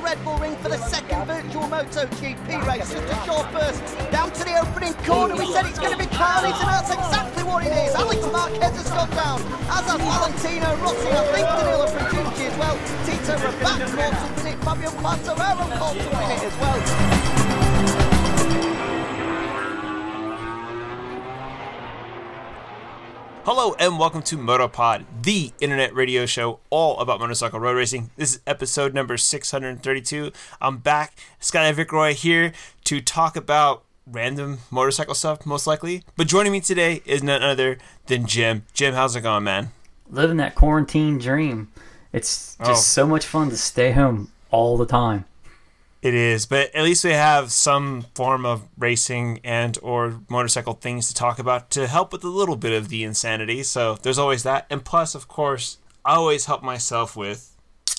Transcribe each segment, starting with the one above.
Red Bull Ring for the second virtual MotoGP race. Just a short burst down to the opening corner. We said it's going to be carnage, and that's exactly what it is. Alex Marquez has gone down, as has Valentino Rossi. I think Danilo Petrucci as well. Tito Rabat caught something in it. Fabio Quartararo caught something in it as well. Hello and welcome to MotoPod, the internet radio show all about motorcycle road racing. This is episode number 632. I'm back, Skylar Vickroy here to talk about random motorcycle stuff, most likely. But joining me today is none other than Jim. Jim, how's it going, man? Living that quarantine dream. It's just so much fun to stay home all the time. It is, but at least we have some form of racing and or motorcycle things to talk about to help with a little bit of the insanity. So there's always that. And plus, of course, I always help myself with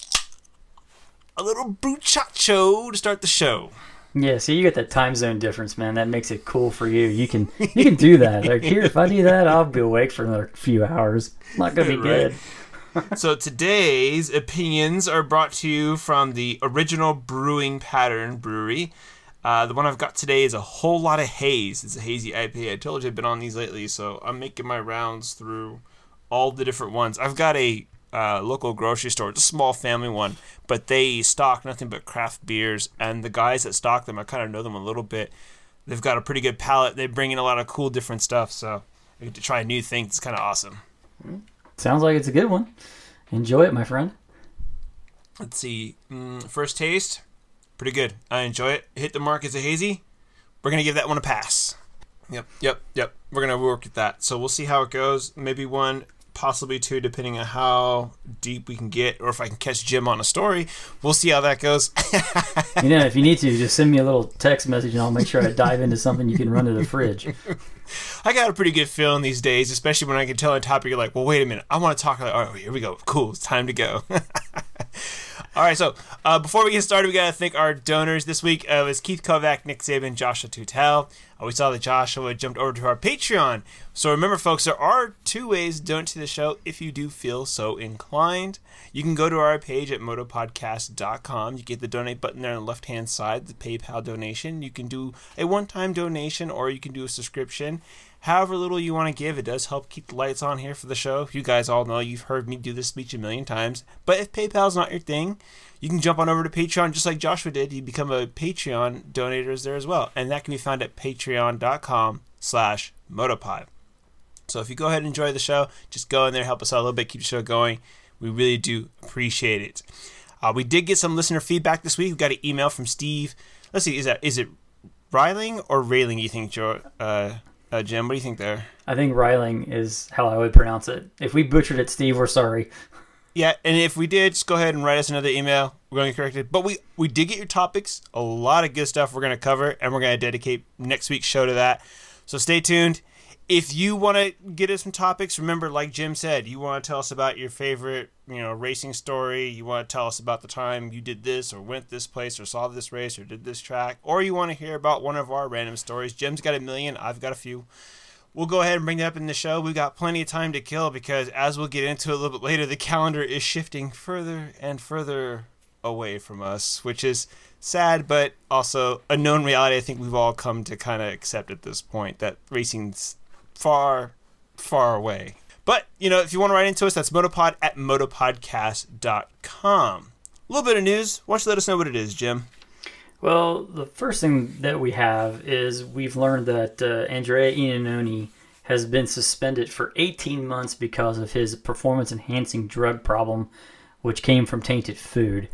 a little bruchacho to start the show. Yeah, so you get that time zone difference, man. That makes it cool for you. You can do that. Like, here, if I do that, I'll be awake for another few hours. Not going to be good. So today's opinions are brought to you from the Original Brewing Pattern Brewery. The one I've got today is a whole lot of haze. It's a hazy IPA. I told you I've been on these lately, so I'm making my rounds through all the different ones. I've got a local grocery store. It's a small family one, but they stock nothing but craft beers, and the guys that stock them, I kind of know them a little bit. They've got a pretty good palate. They bring in a lot of cool different stuff, so I get to try new things. It's kind of awesome. Sounds like it's a good one. Enjoy it, my friend. Let's see. First taste, pretty good. I enjoy it. Hit the mark as a hazy. We're going to give that one a pass. Yep. We're going to work at that. So we'll see how it goes. Maybe one, possibly two, depending on how deep we can get, or if I can catch Jim on a story. We'll see how that goes. If you need to, just send me a little text message and I'll make sure I dive into something you can run to the fridge. I got a pretty good feeling these days, especially when I can tell a topic, you're like, well, wait a minute, I want to talk. Like, oh, here we go. Cool, it's time to go. All right, so before we get started, we got to thank our donors this week. It was Keith Kovac, Nick Saban, Joshua Tutel. We saw that Joshua jumped over to our Patreon. So remember, folks, there are two ways to donate to the show if you do feel so inclined. You can go to our page at motopodcast.com. You get the donate button there on the left-hand side, the PayPal donation. You can do a one-time donation or you can do a subscription. However little you want to give, it does help keep the lights on here for the show. You guys all know, you've heard me do this speech a million times. But if PayPal's not your thing, you can jump on over to Patreon just like Joshua did. You become a Patreon donator there as well. And that can be found at patreon.com/motopod. So if you go ahead and enjoy the show, just go in there, help us out a little bit, keep the show going. We really do appreciate it. We did get some listener feedback this week. We got an email from Steve. Let's see, is it Riling or Railing, you think, Joe? Jim, what do you think there? I think Riling is how I would pronounce it. If we butchered it, Steve, we're sorry. Yeah, and if we did, just go ahead and write us another email. We're going to correct it. But we did get your topics. A lot of good stuff we're going to cover, and we're going to dedicate next week's show to that. So stay tuned. If you want to get us some topics, remember, like Jim said, you want to tell us about your favorite, racing story. You want to tell us about the time you did this or went this place or saw this race or did this track. Or you want to hear about one of our random stories. Jim's got a million. I've got a few. We'll go ahead and bring that up in the show. We've got plenty of time to kill because, as we'll get into a little bit later, the calendar is shifting further and further away from us, which is sad, but also a known reality I think we've all come to kind of accept at this point, that racing's far, far away. But, if you want to write into us, that's motopod at motopodcast.com. A little bit of news. Why don't you let us know what it is, Jim? Well, the first thing that we have is we've learned that Andrea Iannone has been suspended for 18 months because of his performance-enhancing drug problem, which came from tainted food.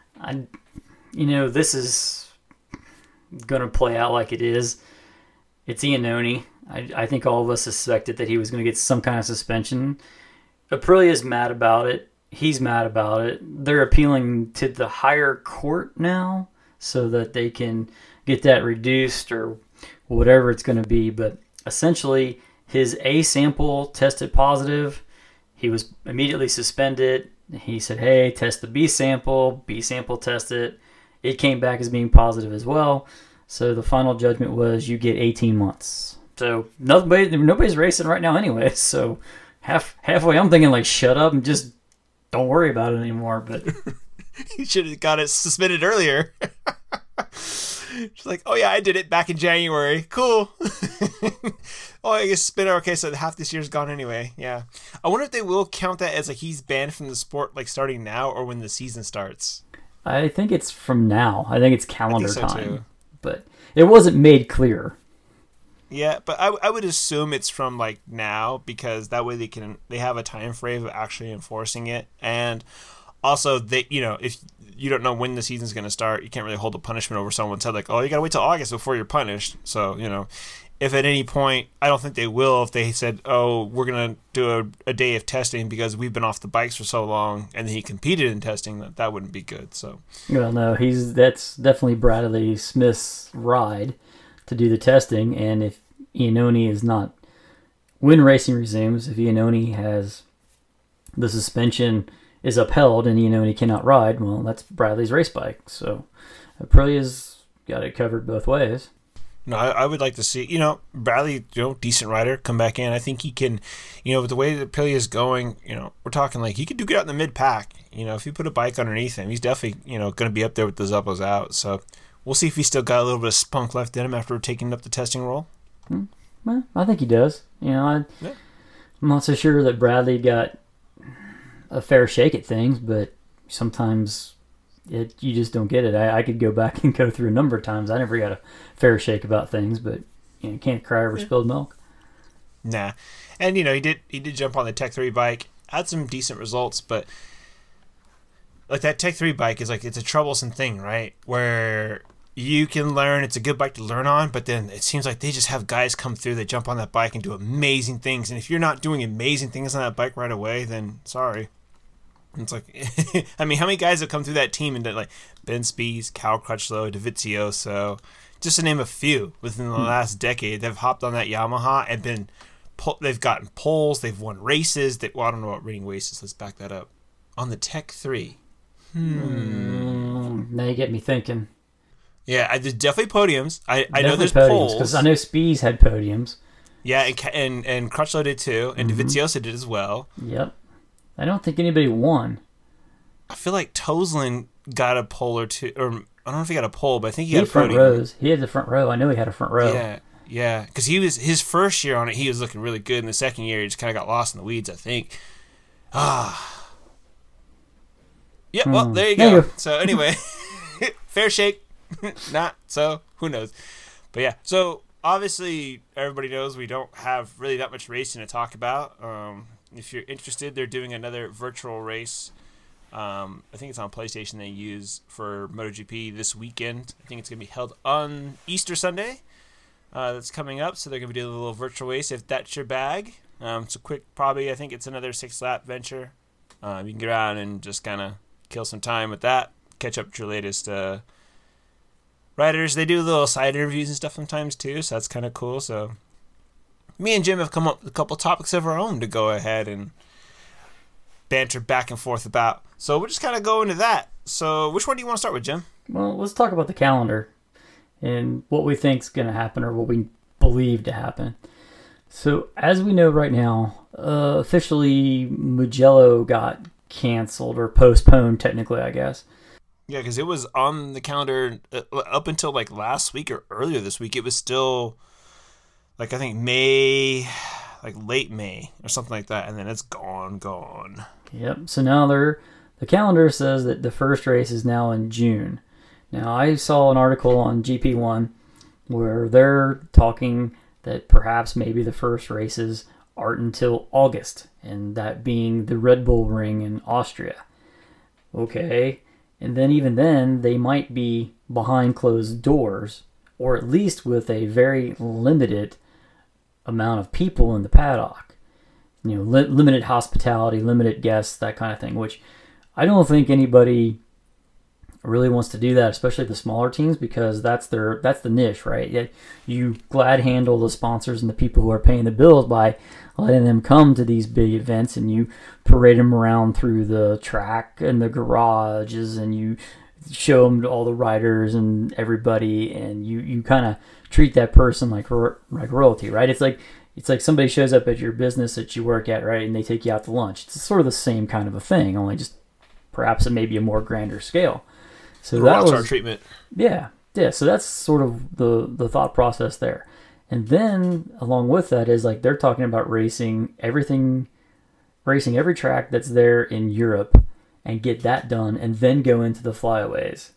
This is going to play out like it is. It's Iannone. I think all of us suspected that he was going to get some kind of suspension. Aprilia is mad about it. He's mad about it. They're appealing to the higher court now so that they can get that reduced or whatever it's going to be. But essentially, his A sample tested positive. He was immediately suspended. He said, hey, test the B sample. B sample tested. It came back as being positive as well. So the final judgment was you get 18 months. So nobody's racing right now anyway. So halfway I'm thinking, like, shut up and just don't worry about it anymore. But He should have got it suspended earlier. She's like, oh yeah, I did it back in January. Cool. Oh, I guess spinner. Okay, so half this year's gone anyway. Yeah. I wonder if they will count that as like he's banned from the sport like starting now or when the season starts. I think it's from now. I think it's calendar so time. too. But it wasn't made clear. Yeah, but I would assume it's from like now because that way they have a time frame of actually enforcing it. And also they, if you don't know when the season's going to start, you can't really hold a punishment over someone's head like, oh, you got to wait till August before you're punished. So, if at any point, I don't think they will, if they said, oh, we're going to do a day of testing because we've been off the bikes for so long and then he competed in testing, that wouldn't be good. So, well, no, that's definitely Bradley Smith's ride to do the testing. And if Iannone is not, when racing resumes, if Iannone has the suspension is upheld and Iannone cannot ride, well, that's Bradley's race bike. So Aprilia's got it covered both ways. No, I would like to see, Bradley, decent rider, come back in. I think he can, with the way that Aprilia is going, we're talking like he could do good out in the mid-pack. If you put a bike underneath him, he's definitely, going to be up there with the Zuppos out. So we'll see if he's still got a little bit of spunk left in him after taking up the testing role. Well, I think he does. I'm not so sure that Bradley got a fair shake at things, but sometimes you just don't get it. I could go back and go through a number of times. I never got a fair shake about things, but you can't cry over spilled milk. Nah, and he did jump on the Tech 3 bike, had some decent results, but like that Tech 3 bike is like it's a troublesome thing, right? Where you can learn, it's a good bike to learn on, but then it seems like they just have guys come through that jump on that bike and do amazing things, and if you're not doing amazing things on that bike right away, then sorry. It's like, I mean, how many guys have come through that team and done like Ben Spies, Cal Crutchlow, Dovizioso, just to name a few within the last decade, they've hopped on that Yamaha and they've gotten poles, they've won races. I don't know about winning races. Let's back that up. On the Tech 3. Now you get me thinking. Yeah, there's definitely podiums. I know there's podiums, poles. because I know Spies had podiums. Yeah, and Crutchlow did too, and Dovizioso did as well. Yep. I don't think anybody won. I feel like Toslin got a pole or two, or I don't know if he got a pole, but I think he got a front podium. rows. He had the front row. I know he had a front row. Yeah, because his first year on it, he was looking really good. In the second year, he just kind of got lost in the weeds, I think. Yeah, well, there you go. So anyway, fair shake. Not so, who knows. But yeah, so obviously everybody knows we don't have really that much racing to talk about. If you're interested, they're doing another virtual race. I think it's on PlayStation they use for MotoGP this weekend. I think it's going to be held on Easter Sunday. That's coming up, so they're going to be doing a little virtual race if that's your bag. It's a quick, probably, I think it's another 6-lap venture. You can get around and just kind of kill some time with that, catch up with your latest riders. They do little side interviews and stuff sometimes too, so that's kind of cool. So me and Jim have come up with a couple topics of our own to go ahead and banter back and forth about. So we'll just kind of go into that. So which one do you want to start with, Jim? Well, let's talk about the calendar and what we think is going to happen or what we believe to happen. So as we know right now, officially Mugello got canceled or postponed technically, I guess. Yeah, because it was on the calendar up until like last week or earlier this week. It was still like I think May, like late May or something like that, and then it's gone. Yep. So now the calendar says that the first race is now in June. Now I saw an article on GP1 where they're talking that perhaps maybe the first races aren't until August, and that being the Red Bull Ring in Austria. Okay. And then even then, they might be behind closed doors, or at least with a very limited amount of people in the paddock. Limited hospitality, limited guests, that kind of thing, which I don't think anybody really wants to do that, especially the smaller teams, because that's the niche, right? You glad handle the sponsors and the people who are paying the bills by letting them come to these big events, and you parade them around through the track and the garages, and you show them to all the riders and everybody, and you kind of treat that person like royalty, right? It's like somebody shows up at your business that you work at, right, and they take you out to lunch. It's sort of the same kind of a thing, only just perhaps maybe a more grander scale. So The that Rockstar was treatment. yeah. So that's sort of the thought process there. And then along with that is like they're talking about racing every track that's there in Europe and get that done, and then go into the flyaways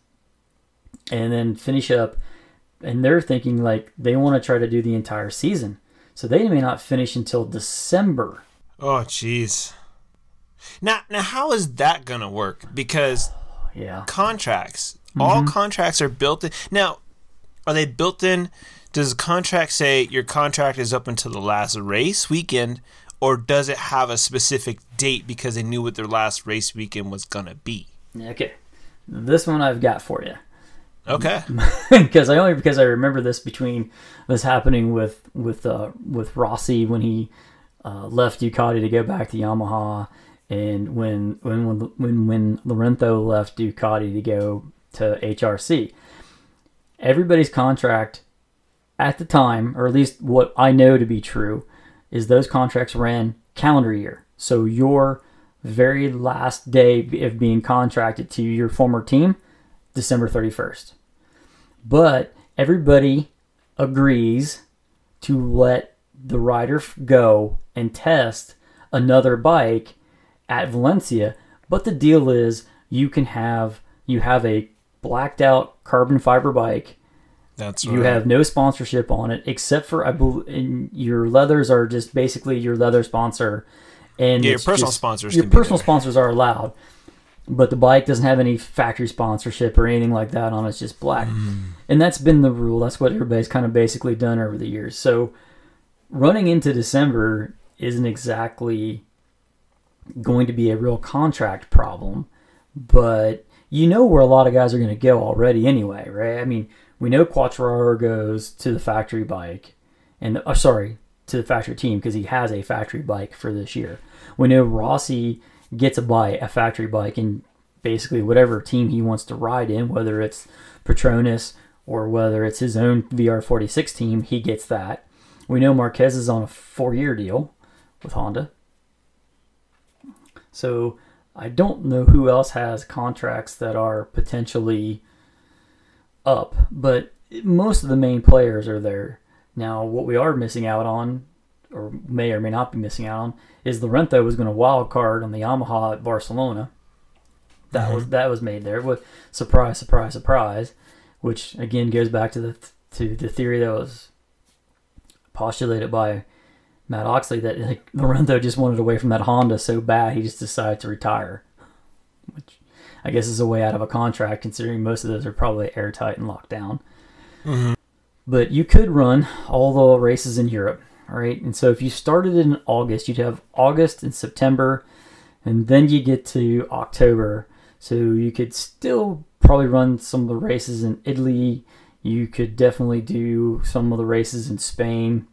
and then finish up. And they're thinking like they want to try to do the entire season, so they may not finish until December. Oh, jeez. Now, how is that gonna work? Because Yeah. contracts, all contracts are built in. Now, are they built in? Does the contract say your contract is up until the last race weekend, or does it have a specific date because they knew what their last race weekend was gonna be? Okay. This one I've got for you. Okay. because I remember this happening with Rossi when he left Ducati to go back to Yamaha, and when Lorenzo left Ducati to go to HRC. Everybody's contract at the time, or at least what I know to be true, is those contracts ran calendar year. So your very last day of being contracted to your former team, December 31st. But everybody agrees to let the rider go and test another bike at Valencia. But the deal is you have a blacked out carbon fiber bike. That's right. You have no sponsorship on it, except for your leathers are just basically your leather sponsor. And your personal sponsors. Your can be personal there. sponsors are allowed, but the bike doesn't have any factory sponsorship or anything like that on it. It's just black. And that's been the rule. That's what everybody's kind of basically done over the years. So running into December isn't exactly going to be a real contract problem, but you know where a lot of guys are going to go already anyway, right? I mean, we know Quartararo goes to the factory bike, and to the factory team because he has a factory bike for this year. We know Rossi gets a factory bike in basically whatever team he wants to ride in, whether it's Petronas or whether it's his own VR46 team, he gets that. We know Marquez is on a 4-year deal with Honda. So I don't know who else has contracts that are potentially up, but most of the main players are there. Now, what we are missing out on, or may or may not be missing out on, is Lorenzo was going to wild card on the Yamaha at Barcelona. That was made there. With surprise, surprise, surprise, which again goes back to the theory that was postulated by Matt Oxley that like, Lorenzo just wanted away from that Honda so bad he just decided to retire, which I guess is a way out of a contract considering most of those are probably airtight and locked down. Mm-hmm. But you could run all the races in Europe, right? And so if you started in August, you'd have August and September, and then you get to October. So you could still probably run some of the races in Italy. You could definitely do some of the races in Spain.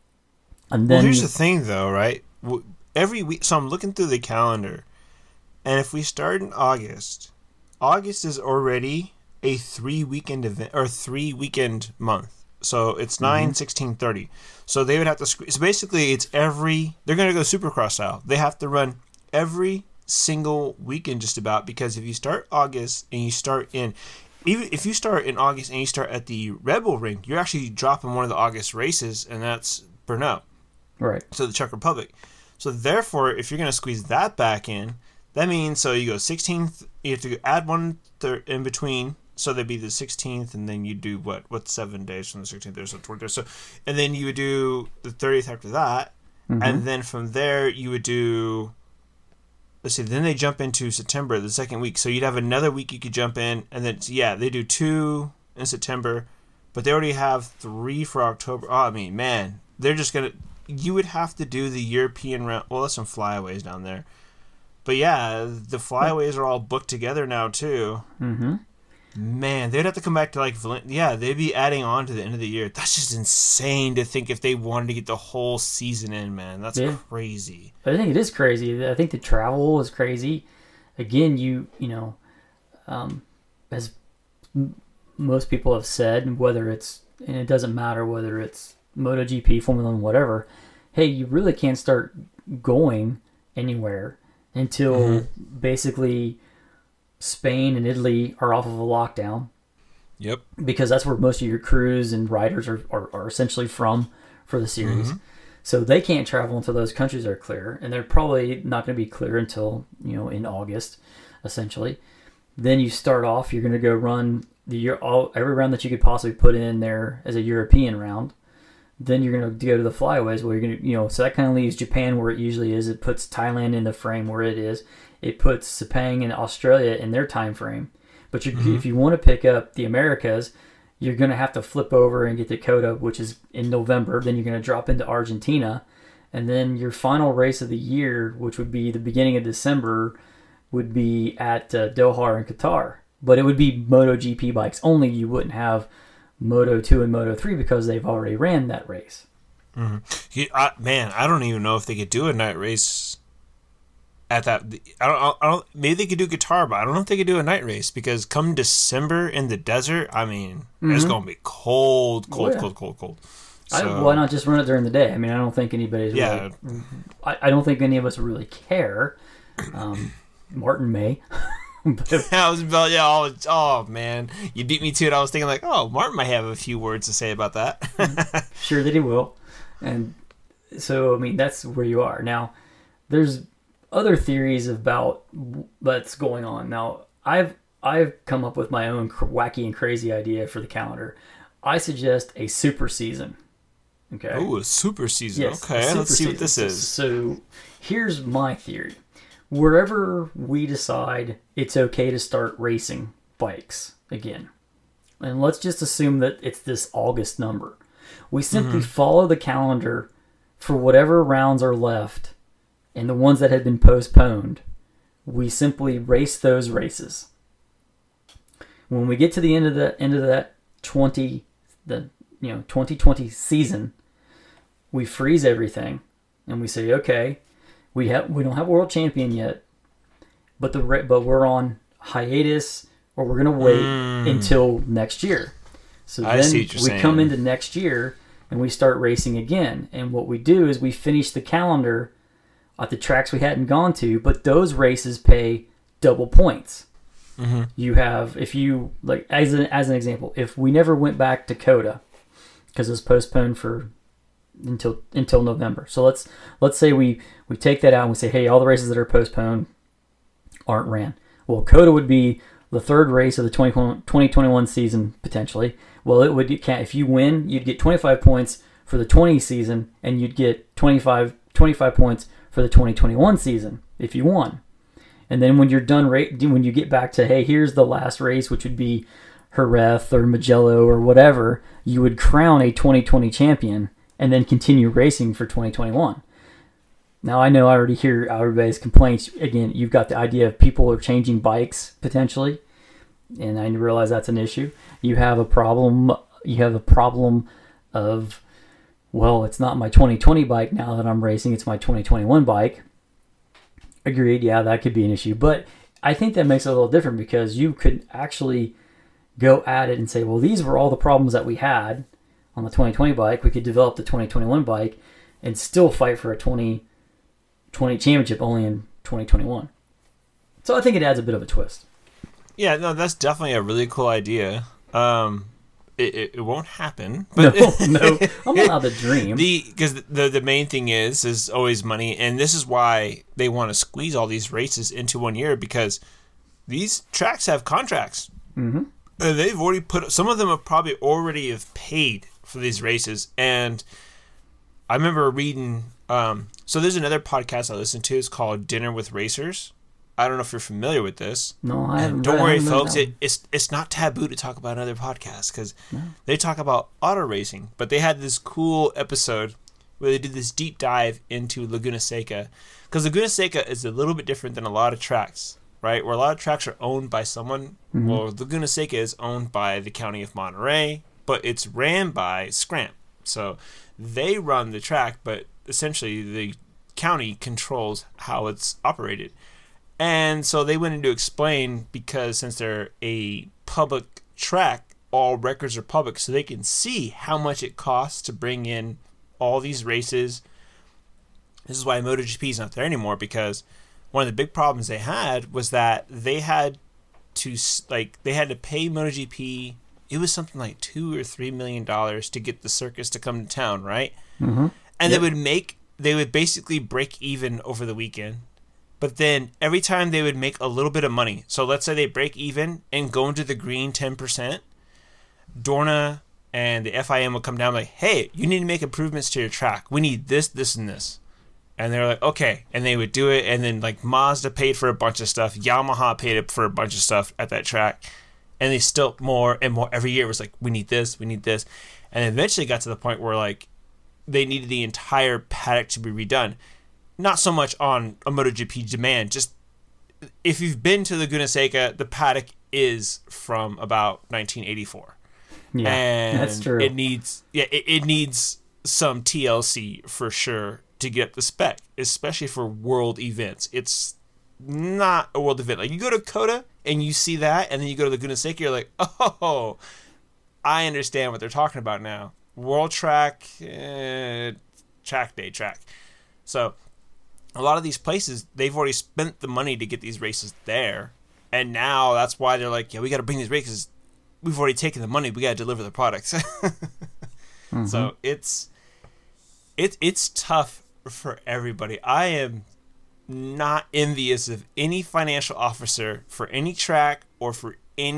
And then, well, here's the thing, though, right? Every week, so I'm looking through the calendar, and if we start in August is already a 3-weekend event or 3-weekend month. So it's 9, 16, 30. So they would have to so basically they're going to go Supercross style. They have to run every single weekend just about, because if you start August and you start even if you start in August and you start at the Red Bull Ring, you're actually dropping one of the August races, and that's Brno. right. So the Czech Republic. So therefore, if you're going to squeeze that back in, that means so you go 16th, you have to add one in between. So they'd be the 16th, and then you do what's 7 days from the 16th there, so 20 days. So, and then you would do the 30th after that, and then from there you would do. Let's see. Then they jump into September, the second week. So you'd have another week you could jump in, and then they do 2 in September, but they already have 3 for October. Oh, I mean, man, they're just gonna. You would have to do the European round. Well, there's some flyaways down there, but yeah, the flyaways are all booked together now too. Mm-hmm. Man, they'd have to come back to they'd be adding on to the end of the year. That's just insane to think if they wanted to get the whole season in, man. That's crazy. I think it is crazy. I think the travel is crazy. Again, as most people have said, and it doesn't matter whether it's MotoGP, Formula 1, whatever, hey, you really can't start going anywhere until basically Spain and Italy are off of a lockdown Yep. because that's where most of your crews and riders are essentially from for the series. So they can't travel until those countries are clear, and they're probably not going to be clear until, in August, essentially. Then you start off, you're going to go run every round that you could possibly put in there as a European round. Then you're going to go to the flyaways where you're going to, so that kind of leaves Japan where it usually is. It puts Thailand in the frame where it is. It puts Sepang and Australia in their time frame. But if you want to pick up the Americas, you're going to have to flip over and get Dakota, which is in November. Then you're going to drop into Argentina. And then your final race of the year, which would be the beginning of December, would be at Doha in Qatar. But it would be MotoGP bikes only. You wouldn't have Moto 2 and Moto 3 because they've already ran that race. I don't even know if they could do a night race at that. I don't. Maybe they could do guitar, but I don't know if they could do a night race because come December in the desert, I mean, it's going to be cold. So, why not just run it during the day? I mean, I don't think anybody's really, I don't think any of us really care. Martin may. Oh man, you beat me to it. I was thinking like, oh, Martin might have a few words to say about that. Sure that he will. And so, I mean, that's where you are. Now, there's other theories about what's going on. Now, I've come up with my own wacky and crazy idea for the calendar. I suggest a super season. Okay. Oh, a super season. Yes, okay, let's see what this is. So, here's my theory. Wherever we decide it's okay to start racing bikes again, and let's just assume that it's this August number, we simply follow the calendar for whatever rounds are left, and the ones that had been postponed, we simply race those races. When we get to the end of that 2020 season, we freeze everything, and we say, okay. We don't have a world champion yet, but we're on hiatus, or we're gonna wait until next year. So then we come into next year and we start racing again. And what we do is we finish the calendar at the tracks we hadn't gone to, but those races pay double points. You have, if you like, as an example, if we never went back to Dakota because it was postponed for until November. So let's say we take that out and we say, hey, all the races that are postponed aren't ran. Well, COTA would be the third race of the 2021 season potentially. Well, it would if you win, you'd get 25 points for the 20 season, and you'd get 25 points for the 2021 season if you won. And then when you're done, when you get back to, hey, here's the last race, which would be Jerez or Mugello or whatever, you would crown a 2020 champion and then continue racing for 2021. Now, I know I already hear everybody's complaints. Again, you've got the idea of people are changing bikes potentially, and I realize that's an issue. You have a problem of, well, it's not my 2020 bike now that I'm racing, it's my 2021 bike. Agreed, yeah, that could be an issue. But I think that makes it a little different because you could actually go at it and say, well, these were all the problems that we had on the 2020 bike. We could develop the 2021 bike and still fight for a 2020 championship only in 2021. So I think it adds a bit of a twist. Yeah, no, that's definitely a really cool idea. It won't happen. But no, I'm allowed to dream. Because the main thing is always money, and this is why they want to squeeze all these races into 1 year, because these tracks have contracts. Mm-hmm. They've already some of them have probably already have paid for these races, and I remember reading. So there's another podcast I listen to. It's called Dinner with Racers. I don't know if you're familiar with this. No, I haven't. Don't worry, folks. It's not taboo to talk about another podcast because they talk about auto racing. But they had this cool episode where they did this deep dive into Laguna Seca, because Laguna Seca is a little bit different than a lot of tracks, right? Where a lot of tracks are owned by someone. Mm-hmm. Well, Laguna Seca is owned by the county of Monterey, but it's ran by Scramp. So they run the track, but essentially the county controls how it's operated. And so they went in to explain, because since they're a public track, all records are public, so they can see how much it costs to bring in all these races. This is why MotoGP is not there anymore, because one of the big problems they had was that they had to like they had to pay MotoGP. It was something like $2 or $3 million to get the circus to come to town, right? Mm-hmm. And they would basically break even over the weekend. But then every time they would make a little bit of money. So let's say they break even and go into the green 10%. Dorna and the FIM would come down like, hey, you need to make improvements to your track. We need this, this, and this. And they're like, okay. And they would do it. And then like Mazda paid for a bunch of stuff. Yamaha paid for a bunch of stuff at that track. And they still more and more every year. It was like, we need this, we need this. And eventually got to the point where like they needed the entire paddock to be redone. Not so much on a MotoGP demand. Just if you've been to Laguna Seca, the paddock is from about 1984. Yeah, and that's true. It needs some TLC for sure to get up the spec, especially for world events. It's not a world event. Like you go to COTA and you see that, and then you go to Laguna Seca, you're like, oh, I understand what they're talking about now. World track, track day track. So a lot of these places, they've already spent the money to get these races there, and now that's why they're like, yeah, we got to bring these races. We've already taken the money. We got to deliver the products. Mm-hmm. So it's tough for everybody. I am not envious of any financial officer for any track or for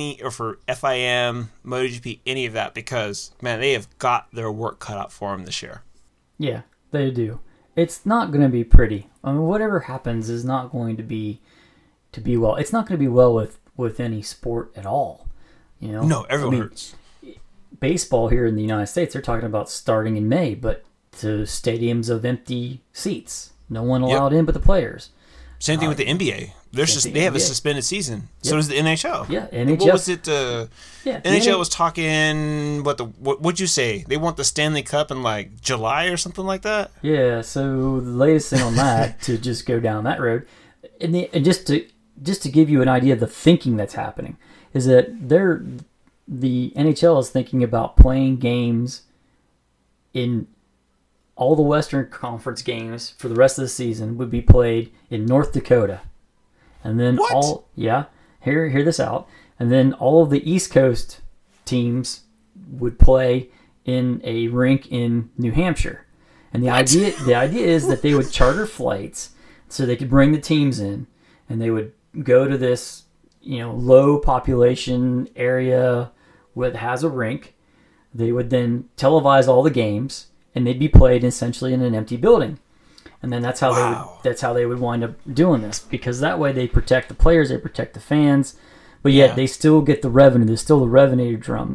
FIM, MotoGP, any of that, because man, they have got their work cut out for them this year. Yeah, they do. It's not going to be pretty. I mean, whatever happens is not going to be well. It's not going to be well with any sport at all. You know, no, everyone hurts. Baseball here in the United States, they're talking about starting in May, but to stadiums of empty seats, no one allowed in but the players. Same thing with the NBA. They have a suspended season. Yep. So does the NHL. Yeah, NHL. What was it? NHL was talking. What'd you say? They want the Stanley Cup in like July or something like that. Yeah. So the latest thing on that, to just go down that road, and just to give you an idea of the thinking that's happening, is that the NHL is thinking about playing games in all the Western Conference games for the rest of the season would be played in North Dakota. And then hear this out. And then all of the East Coast teams would play in a rink in New Hampshire. And the idea is that they would charter flights so they could bring the teams in, and they would go to this, low population area that has a rink. They would then televise all the games, and they'd be played essentially in an empty building. And then that's how they would wind up doing this, because that way they protect the players, they protect the fans, but yet they still get the revenue. There's still the revenue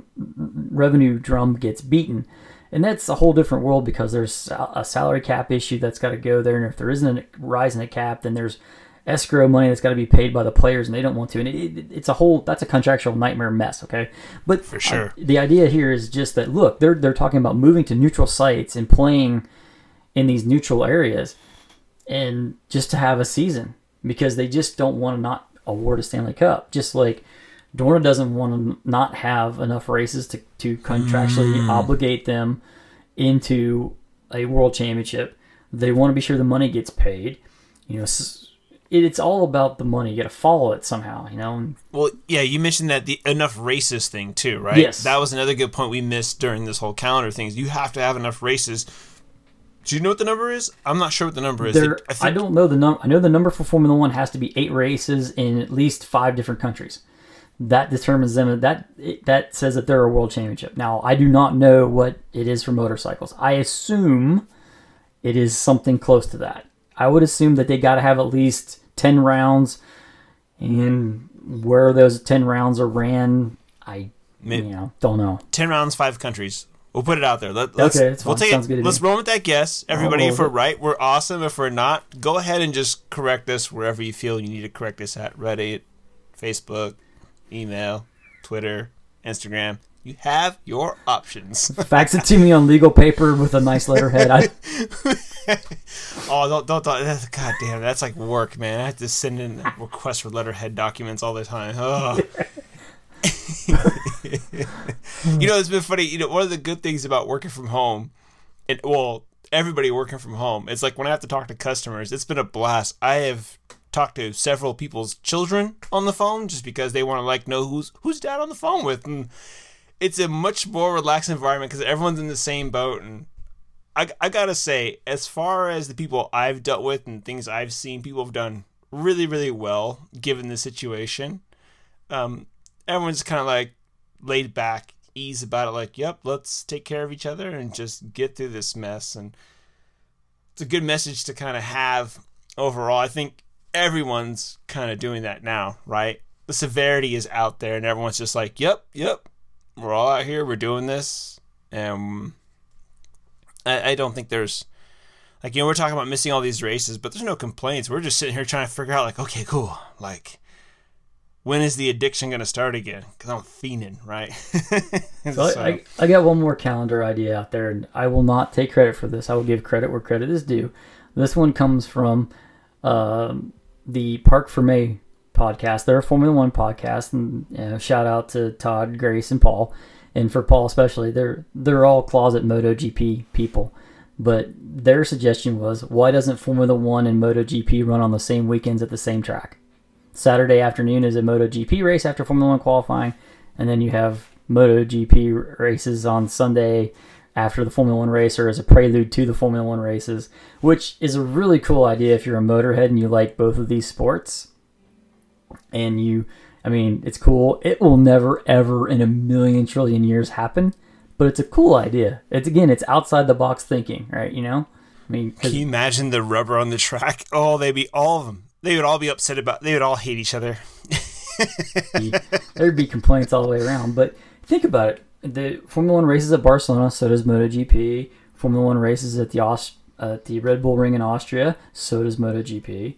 drum gets beaten. And that's a whole different world, because there's a salary cap issue that's got to go there. And if there isn't a rise in the cap, then there's escrow money that's got to be paid by the players, and they don't want to. And that's a contractual nightmare mess, okay? But for sure, the idea here is just that, look, they're talking about moving to neutral sites and playing in these neutral areas, and just to have a season, because they just don't want to not award a Stanley Cup. Just like Dorna doesn't want to not have enough races to contractually obligate them into a world championship. They want to be sure the money gets paid. It's all about the money. You got to follow it somehow, Well, yeah, you mentioned that the enough races thing too, right? Yes. That was another good point we missed during this whole calendar thing. You have to have enough races. Do you know what the number is? I'm not sure what the number is. I don't know the number. I know the number for Formula One has to be 8 races in at least 5 different countries. That determines them. That says that they're a world championship. Now, I do not know what it is for motorcycles. I assume it is something close to that. I would assume that they got to have at least 10 rounds, and where those 10 rounds are ran, I don't know. 10 rounds, 5 countries. We'll put it out there. Okay, it's fine. We'll take Sounds good to let's me. roll with that guess. Everybody, if we're right, we're awesome. If we're not, go ahead and just correct us wherever you feel you need to correct us at. Reddit, Facebook, email, Twitter, Instagram. You have your options. Fax it to me on legal paper with a nice letterhead. Don't. God damn, that's like work, man. I have to send in requests for letterhead documents all the time. Oh. It's been funny. One of the good things about working from home, everybody working from home, it's like when I have to talk to customers, it's been a blast. I have talked to several people's children on the phone just because they want to like know who's dad on the phone with, and it's a much more relaxed environment because everyone's in the same boat. And I gotta say, as far as the people I've dealt with and things I've seen, people have done really, really well given the situation. Everyone's kind of like laid back, ease about it, like, yep, let's take care of each other and just get through this mess. And it's a good message to kind of have overall. I think everyone's kind of doing that now, right? The severity is out there and everyone's just like, yep, we're all out here, we're doing this. And I don't think there's, like, we're talking about missing all these races, but there's no complaints. We're just sitting here trying to figure out, like, okay, cool, like, when is the addiction going to start again? Because I'm fiending, right? So I got one more calendar idea out there, and I will not take credit for this. I will give credit where credit is due. This one comes from the Park for May podcast. They're a Formula One podcast, and shout out to Todd, Grace, and Paul. And for Paul especially, they're all closet MotoGP people. But their suggestion was, why doesn't Formula One and MotoGP run on the same weekends at the same track? Saturday afternoon is a MotoGP race after Formula One qualifying, and then you have MotoGP races on Sunday after the Formula One race, or as a prelude to the Formula One races, which is a really cool idea if you're a motorhead and you like both of these sports. And it's cool. It will never, ever in a million trillion years happen, but it's a cool idea. It's outside the box thinking, right? Can you imagine the rubber on the track? Oh, all of them. They would all be upset they would all hate each other. There'd be complaints all the way around. But think about it. The Formula One races at Barcelona, so does MotoGP. Formula One races at the Red Bull Ring in Austria, so does MotoGP.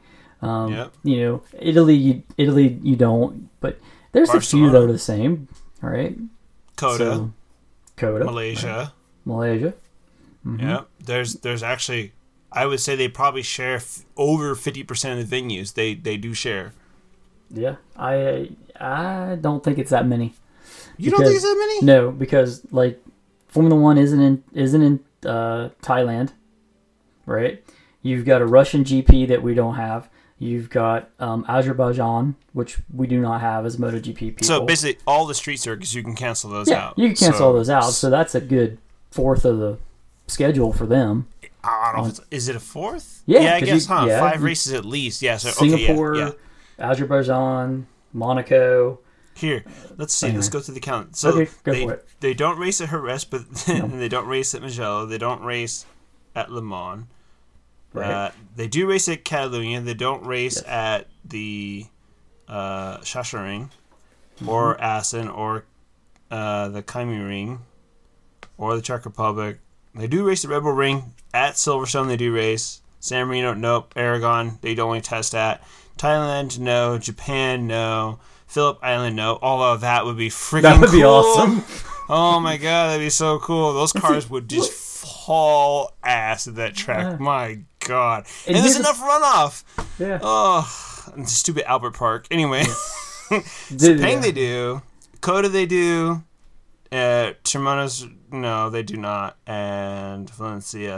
Italy, you don't, but there's Barcelona. A few that are the same, right? Coda, Malaysia. Right? Malaysia. Mm-hmm. Yeah, there's actually, I would say they probably share over 50% of the venues. They do share. Yeah, I don't think it's that many. You don't think it's that many? No, because like Formula One isn't in Thailand, right? You've got a Russian GP that we don't have. You've got Azerbaijan, which we do not have as MotoGP people. So basically, all the street circuits, you can cancel those out. You can cancel all those out. So that's a good fourth of the schedule for them. I don't know if is it a fourth? Yeah, I guess, 5 races at least. Yeah, so Singapore, Azerbaijan, Monaco. Here, let's see. Anyway. Let's go through the count. So okay, go for it. They don't race at Jerez, but they don't race at Mugello. They don't race at Le Mans. Right. They do race at Catalunya. They don't race at the Sachsenring or Assen or the Kaimi Ring or the Czech Republic. They do race at Red Bull Ring. At Silverstone, they do race. San Marino, nope. Aragon, they only test at. Thailand, no. Japan, no. Phillip Island, no. Although that would be freaking cool. That would be awesome. Oh my god, that'd be so cool. Those cars would just haul ass at that track. My god. And there's enough runoff. Yeah. Oh, and stupid Albert Park. Anyway. Sepang they do. Coda they do. Termonos, no, they do not. And Valencia,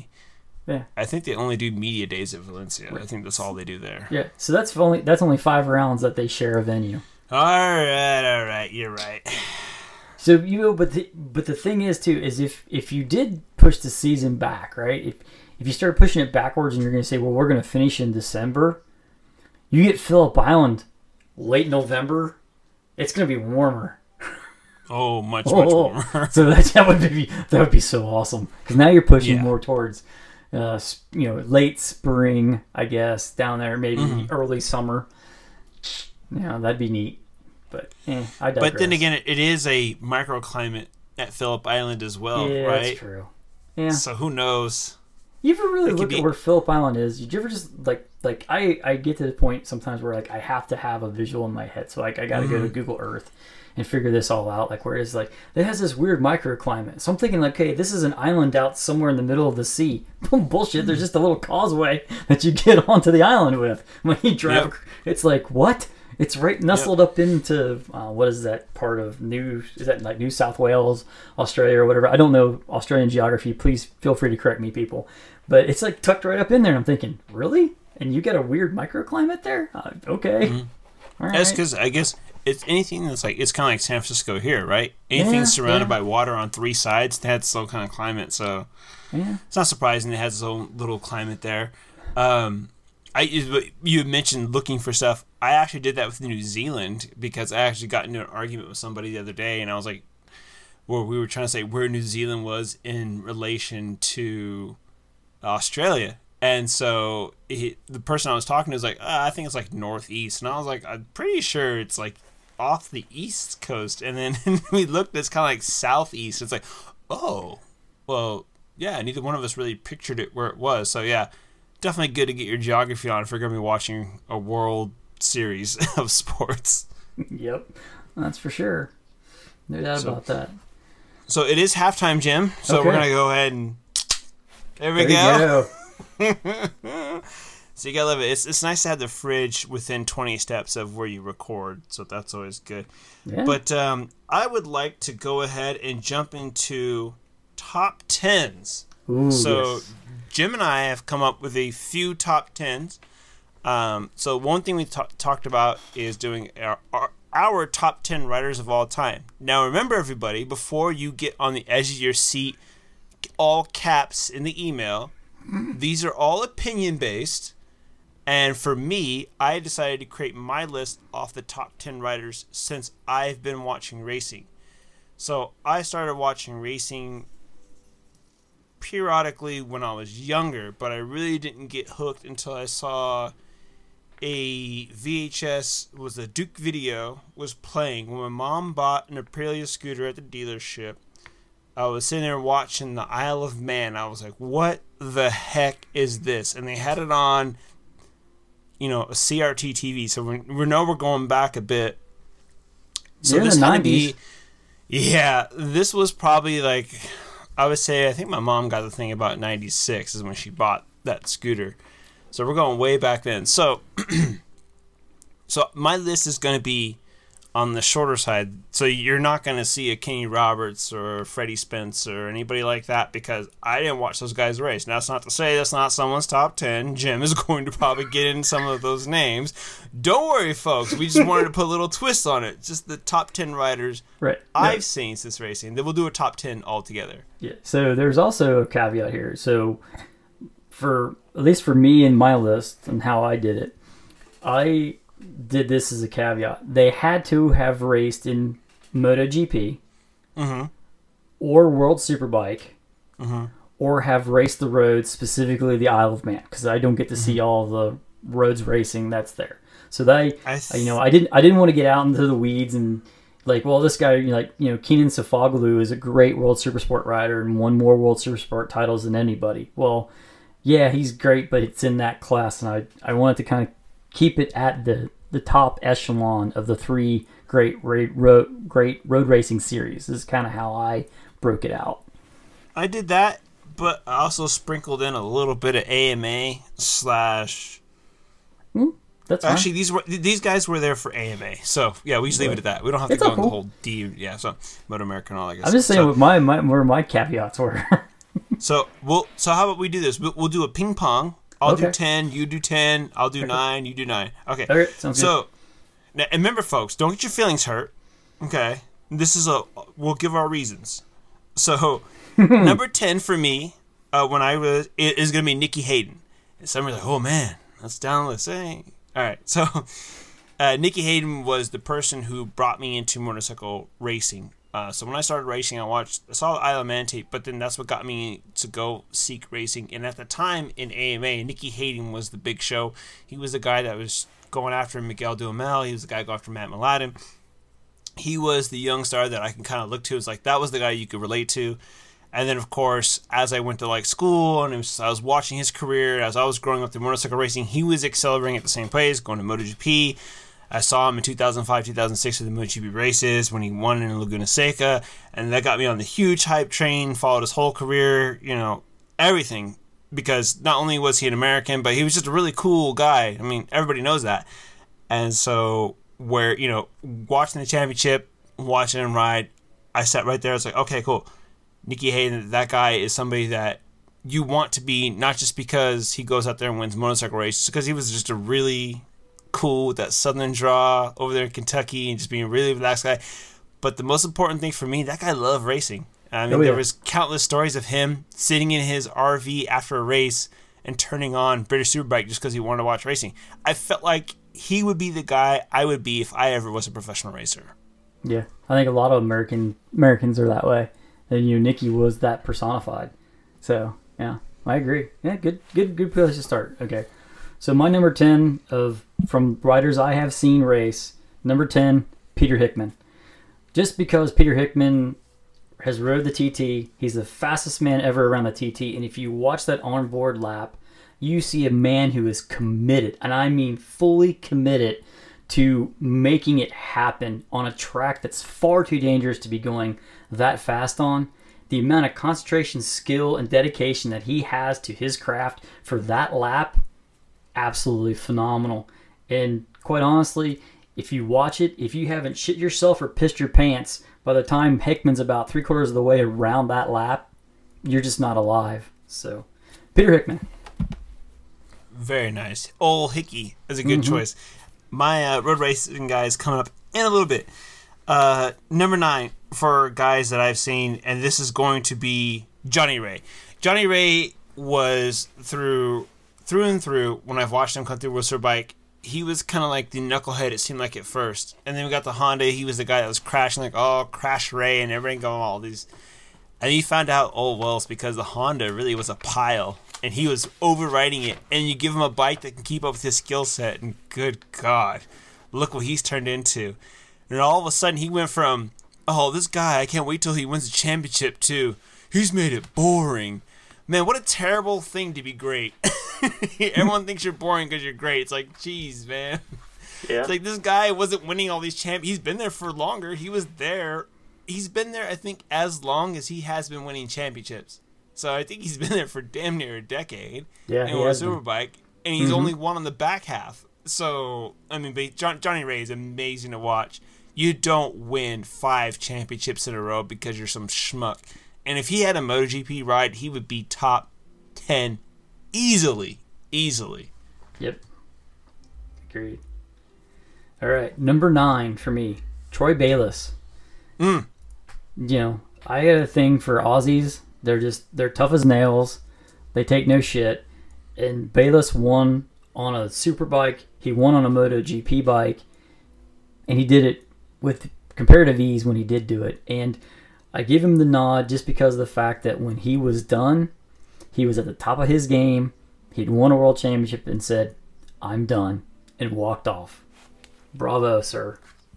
I think they only do media days at Valencia. Right. I think that's all they do there. Yeah, so that's only 5 rounds that they share a venue. All right, you're right. So but the thing is too is if you did push the season back, right? If you start pushing it backwards and you're going to say, well, we're going to finish in December, you get Phillip Island late November, it's going to be warmer. Oh, much warmer. So that would be so awesome because now you're pushing more towards late spring, I guess, down there, maybe early summer. Yeah, that'd be neat. But I digress. But then again, it is a microclimate at Phillip Island as well, right? Yeah, that's true. Yeah. So who knows? You ever really look at where Phillip Island is? Did you ever just like I get to the point sometimes where like I have to have a visual in my head, so like I got to go to Google Earth and figure this all out. Like where it's like it has this weird microclimate. So I'm thinking like, okay, this is an island out somewhere in the middle of the sea. Bullshit. There's just a little causeway that you get onto the island with when you drive. Yep. It's like what? It's right nestled up into what is that part of New South Wales, Australia, or whatever. I don't know Australian geography. Please feel free to correct me, people. But it's like tucked right up in there. And I'm thinking, really? And you got a weird microclimate there? Okay. All right. That's because I guess it's anything that's like, it's kind of like San Francisco here, right? Anything surrounded by water on three sides, it has its own kind of climate. So it's not surprising it has its own little climate there. You had mentioned looking for stuff. I actually did that with New Zealand because I actually got into an argument with somebody the other day, and I was like, where we were trying to say where New Zealand was in relation to Australia. And so the person I was talking to was like, I think it's like northeast. And I was like, I'm pretty sure it's like off the east coast. And then we looked, it's kind of like southeast. It's like, oh, well, yeah, neither one of us really pictured it where it was. So, yeah, definitely good to get your geography on if you're going to be watching a World Series of sports. Yep, that's for sure. No doubt about that. So it is halftime, Jim. So we're going to go ahead and... There we go. So you gotta love it. It's nice to have the fridge within 20 steps of where you record, so that's always good. Yeah. But I would like to go ahead and jump into top 10s. Ooh, so yes. Jim and I have come up with a few top 10s. So one thing we talked about is doing our top 10 writers of all time. Now remember, everybody, before you get on the edge of your seat, all caps in the email, these are all opinion based, and for me, I decided to create my list off the top 10 writers since I've been watching racing. So I started watching racing periodically when I was younger, but I really didn't get hooked until I saw a VHS, was a Duke Video, was playing when my mom bought an Aprilia scooter at the dealership. I was sitting there watching the Isle of Man. I was like, what the heck is this? And they had it on, a CRT TV. So we know we're going back a bit. So this had to be... Yeah, this was probably like, I would say, I think my mom got the thing about 96 is when she bought that scooter. So we're going way back then. So my list is going to be on the shorter side, so you're not going to see a Kenny Roberts or Freddie Spence or anybody like that because I didn't watch those guys race. Now, that's not to say that's not someone's top 10. Jim is going to probably get in some of those names. Don't worry, folks. We just wanted to put a little twist on it. Just the top 10 riders I've seen since racing. Then we'll do a top 10 altogether. Yeah, so there's also a caveat here. So at least for me and my list and how I did it, I did this as a caveat. They had to have raced in MotoGP or World Superbike or have raced the roads, specifically the Isle of Man, because I don't get to see all the roads racing that's there. So I didn't want to get out into the weeds and like, well, this guy, Kenan Sofuoglu is a great World Supersport rider and won more World Supersport titles than anybody. Well, yeah, he's great, but it's in that class, and I wanted to kind of keep it at the top echelon of the three great road racing series. This is kind of how I broke it out. I did that, but I also sprinkled in a little bit of AMA / That's fine. Actually, these guys were there for AMA, so yeah, we just leave it at that. We don't have to go into the whole D. Yeah, so Moto America and all. I guess I'm just saying what where my caveats were. So how about we do this? We'll do a ping pong. I'll do 10, you do 10, I'll do 9, you do 9. Okay. All right, sounds good. Now, and remember, folks, don't get your feelings hurt. Okay. We'll give our reasons. So, number 10 for me, is going to be Nicky Hayden. And some are like, oh man, that's down the list. Hey. All right. So, Nicky Hayden was the person who brought me into motorcycle racing. So when I started racing, I saw the Isle of Man tape, but then that's what got me to go seek racing. And at the time in AMA, Nicky Hayden was the big show. He was the guy that was going after Miguel Duhamel. He was the guy going after Matt Mladen. He was the young star that I can kind of look to. It's like that was the guy you could relate to. And then, of course, as I went to school and I was watching his career, as I was growing up through motorcycle racing, he was accelerating at the same pace, going to MotoGP. I saw him in 2005, 2006 at the MotoGP races when he won in Laguna Seca, and that got me on the huge hype train, followed his whole career, everything, because not only was he an American, but he was just a really cool guy. I mean, everybody knows that. And so, watching the championship, watching him ride, I sat right there, I was like, okay, cool. Nicky Hayden, that guy is somebody that you want to be, not just because he goes out there and wins motorcycle races, because he was just a really cool with that southern draw over there in Kentucky and just being a really relaxed guy. But the most important thing for me, that guy loved racing. I mean, there was countless stories of him sitting in his RV after a race and turning on British Superbike just because he wanted to watch racing. I felt like he would be the guy I would be if I ever was a professional racer. Yeah, I think a lot of Americans are that way, and Nicky was that personified. So yeah, I agree. Yeah, good place to start. Okay, so my number 10 from riders I have seen race, number 10, Peter Hickman. Just because Peter Hickman has rode the TT, he's the fastest man ever around the TT, and if you watch that onboard lap, you see a man who is committed, and I mean fully committed, to making it happen on a track that's far too dangerous to be going that fast on. The amount of concentration, skill, and dedication that he has to his craft for that lap, absolutely phenomenal. And quite honestly, if you watch it, if you haven't shit yourself or pissed your pants by the time Hickman's about 3/4 of the way around that lap, you're just not alive. So, Peter Hickman. Very nice. Old Hickey is a good choice. My road racing guy is coming up in a little bit. Number 9 for guys that I've seen, and this is going to be Johnny Ray. Johnny Ray was through and through, when I've watched him come through World Superbike, he was kind of like the knucklehead, it seemed like at first. And then we got the Honda. He was the guy that was crashing, like, oh, Crash Ray, and everything going all these. And he found out, oh, well, it's because the Honda really was a pile, and he was overriding it. And you give him a bike that can keep up with his skill set, and good God, look what he's turned into. And all of a sudden, he went from, oh, this guy, I can't wait till he wins the championship, to, he's made it boring. Man, what a terrible thing to be great. Everyone thinks you're boring because you're great. It's like, geez, man. Yeah. It's like, this guy wasn't winning all these He's been there for longer. He was there. He's been there, I think, as long as he has been winning championships. So I think he's been there for damn near a decade. Yeah, in World Superbike. And he's only won on the back half. So, I mean, Johnny Ray is amazing to watch. You don't win 5 championships in a row because you're some schmuck. And if he had a MotoGP ride, he would be top 10 easily. Yep. Agreed. All right, number 9 for me, Troy Bayliss. You know, I got a thing for Aussies. They're tough as nails. They take no shit. And Bayliss won on a Superbike. He won on a MotoGP bike. And he did it with comparative ease when he did do it. And I give him the nod just because of the fact that when he was done, he was at the top of his game. He'd won a world championship and said, I'm done, and walked off. Bravo, sir.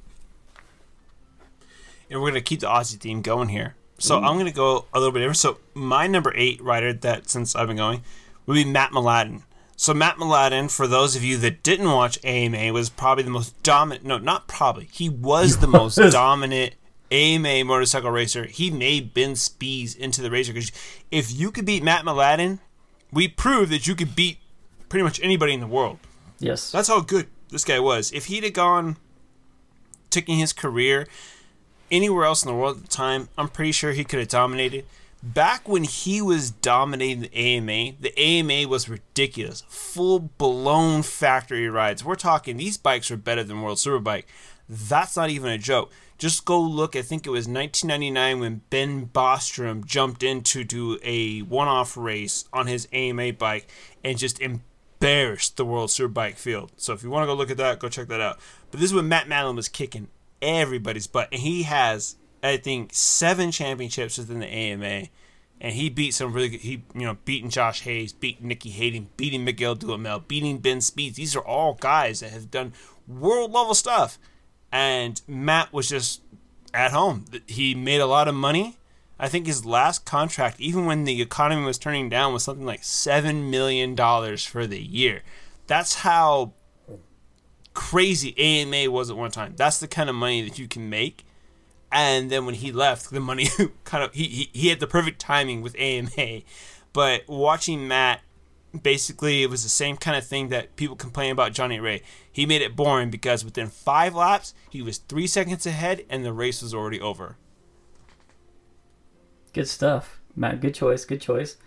And we're going to keep the Aussie theme going here. So I'm going to go a little bit different. So my number 8 rider, that since I've been going, would be Matt Mladen. So Matt Mladen, for those of you that didn't watch AMA, was probably the most dominant. No, not probably. He was the most dominant AMA motorcycle racer. He made Ben Spies into the racer. Because if you could beat Matt Mladen, we proved that you could beat pretty much anybody in the world. Yes. That's how good this guy was. If he'd have gone, taking his career anywhere else in the world at the time, I'm pretty sure he could have dominated. Back when he was dominating the AMA was ridiculous. Full-blown factory rides. We're talking, these bikes are better than World Superbike. That's not even a joke. Just go look, I think it was 1999 when Ben Bostrom jumped in to do a one-off race on his AMA bike and just embarrassed the World Superbike field. So if you want to go look at that, go check that out. But this is when Matt Mladen was kicking everybody's butt. And he has, I think, 7 championships within the AMA. And he beat some really good, beating Josh Hayes, beating Nicky Hayden, beating Miguel Duhamel, beating Ben Spies. These are all guys that have done world-level stuff. And Matt was just at home. He made a lot of money. I think his last contract, even when the economy was turning down, was something like $7 million for the year. That's how crazy AMA was at one time. That's the kind of money that you can make. And then when he left, the money he had the perfect timing with AMA. But watching Matt, basically it was the same kind of thing that people complain about Johnny Ray. He made it boring because within 5 laps, he was 3 seconds ahead and the race was already over. Good stuff, Matt. Good choice.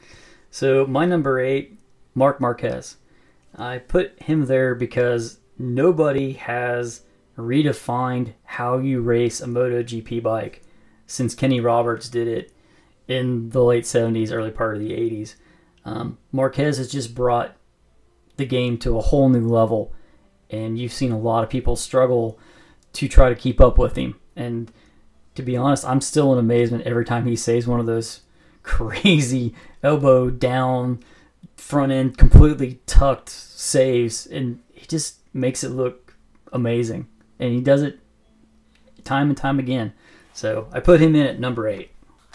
So my number 8, Marc Marquez. I put him there because nobody has redefined how you race a MotoGP bike since Kenny Roberts did it in the late 70s, early part of the 80s. Marquez has just brought the game to a whole new level, and you've seen a lot of people struggle to try to keep up with him. And to be honest, I'm still in amazement every time he saves one of those crazy elbow down, front end, completely tucked saves, and he just makes it look amazing. And he does it time and time again. So I put him in at number 8.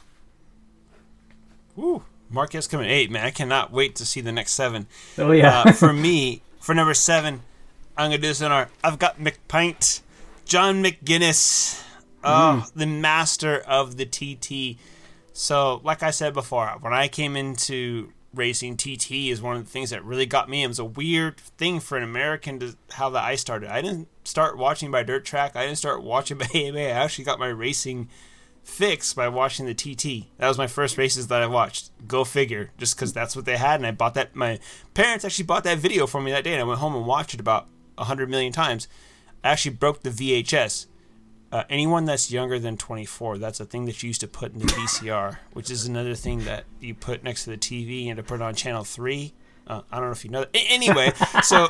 Woo. Marquez coming 8, man. I cannot wait to see the next 7. Oh, yeah. For me, for number 7, I'm going to do this in our I've got McPint. John McGuinness. The master of the TT. So, like I said before, when I came into racing, TT is one of the things that really got me. It was a weird thing for an American to how that I started. I didn't start watching by Dirt Track. I didn't start watching by AMA. I actually got my racing fix by watching the TT. That was my first races that I watched. Go figure. Just because that's what they had, and I bought that. My parents actually bought that video for me that day, and I went home and watched it about 100 million times. I actually broke the VHS. Anyone that's younger than 24, that's a thing that you used to put in the VCR, which is another thing that you put next to the TV and to put it on channel 3. I don't know if you know that. Anyway, so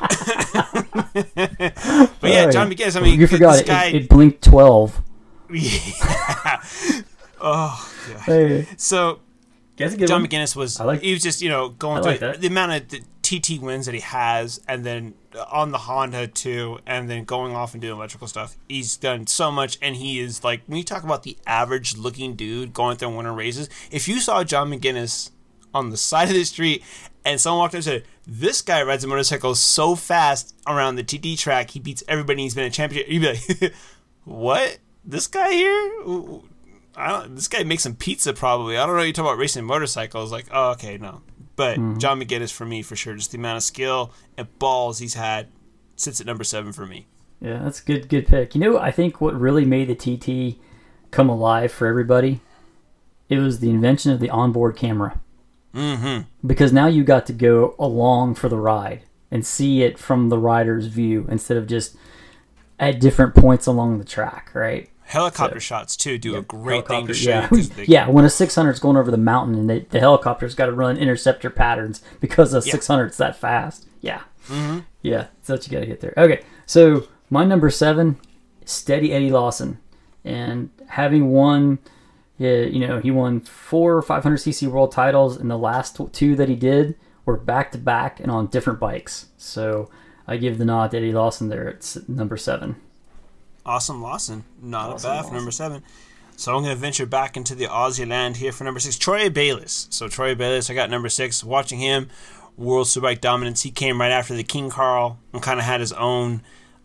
but yeah, John McGuinness. I mean, you forgot this guy, it blinked 12. Yeah. Oh, yeah. Hey. So That's a good John one. McGuinness was I like- he was just going I like through that. the amount of the TT wins that he has, and then on the Honda too, and then going off and doing electrical stuff. He's done so much, and he is like, when you talk about the average looking dude going through winter races, if you saw John McGuinness on the side of the street and someone walked up and said, "This guy rides a motorcycle so fast around the TT track, he beats everybody, he's been a championship," you'd be like, "What? This guy here? This guy makes some pizza probably. I don't know. You talk about racing motorcycles, like, oh, okay, no." But John McGuinness for me, for sure, just the amount of skill and balls he's had, sits at number 7 for me. Yeah, that's a good pick. You know, I think what really made the TT come alive for everybody, it was the invention of the onboard camera. Mm-hmm. Because now you got to go along for the ride and see it from the rider's view instead of just at different points along the track, right? Helicopter shots, too, do a great thing to show yeah. you. 'Cause they- Yeah, when a 600's going over the mountain and the helicopter's got to run interceptor patterns because a 600's that fast. Yeah. Mm-hmm. Yeah, that's what you got to get there. Okay, so my number 7, Steady Eddie Lawson. And having won, he won 4 500cc world titles, and the last 2 that he did were back-to-back and on different bikes. So I give the nod to Eddie Lawson there at number 7. Awesome Lawson. Not Awesome a bad for Lawson. number 7. So I'm going to venture back into the Aussie land here for number 6. Troy Bayliss. So Troy Bayliss, I got number 6. Watching him, World Superbike dominance. He came right after the King Carl and kind of had his own,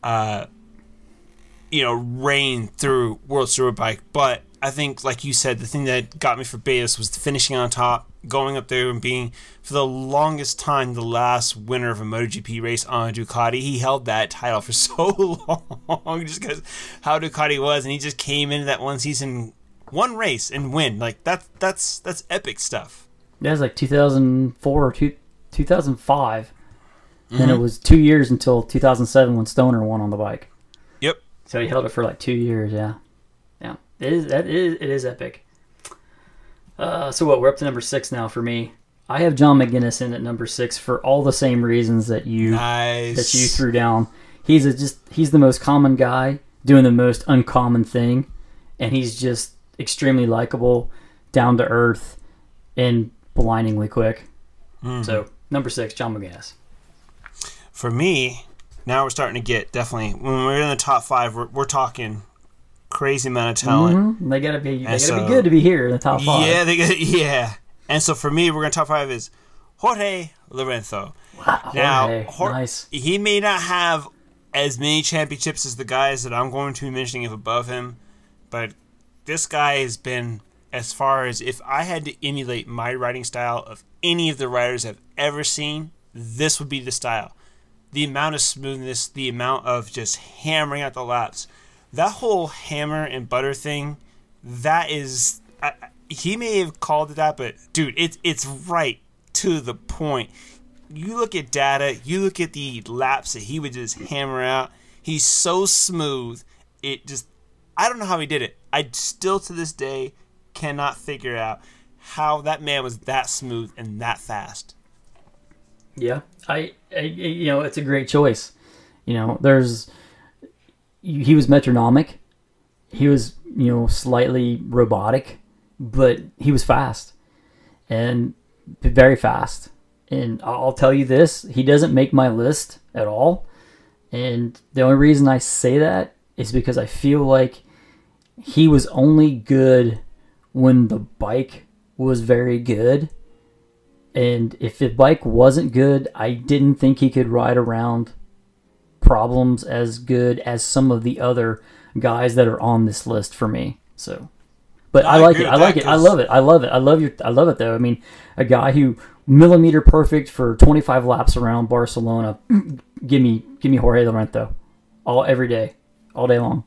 reign through World Superbike. But I think, like you said, the thing that got me for Bayliss was the finishing on top, going up there and being, for the longest time, the last winner of a MotoGP race on a Ducati. He held that title for so long just because how Ducati was, and he just came into that one season, one race, and win. Like, that's epic stuff. That was like 2004 or 2005. Then it was 2 years until 2007 when Stoner won on the bike. Yep. So he held it for like 2 years, yeah. Yeah, it is epic. So what, we're up to number 6 now for me. I have John McGuinness in at number 6 for all the same reasons that you threw down. He's the most common guy doing the most uncommon thing, and he's just extremely likable, down to earth, and blindingly quick. So number 6, John McGuinness. For me, now we're starting to get, definitely, when we're in the top 5, we're talking crazy amount of talent. They gotta be good to be here in the top 5. Yeah. And so for me, we're going to top 5 is Jorge Lorenzo. Wow, Now, nice. He may not have as many championships as the guys that I'm going to be mentioning above him, but this guy has been, as far as if I had to emulate my riding style of any of the riders I've ever seen, this would be the style. The amount of smoothness, the amount of just hammering out the laps. That whole hammer and butter thing, that is... he may have called it that, but dude, it's right to the point. You look at data, you look at the laps that he would just hammer out. He's so smooth. I don't know how he did it. I still to this day cannot figure out how that man was that smooth and that fast. Yeah, I it's a great choice. He was metronomic. He was, slightly robotic, but he was fast and very fast. And I'll tell you this, he doesn't make my list at all. And the only reason I say that is because I feel like he was only good when the bike was very good. And if the bike wasn't good, I didn't think he could ride around problems as good as some of the other guys that are on this list for me. So, but I like it. I like it. I love it. I love it. I love it though. I mean, a guy who millimeter perfect for 25 laps around Barcelona. Give me Jorge Lorenzo, every day, all day long.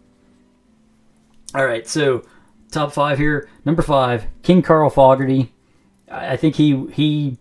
All right, so top 5 here. Number 5, King Carl Fogarty. I think he's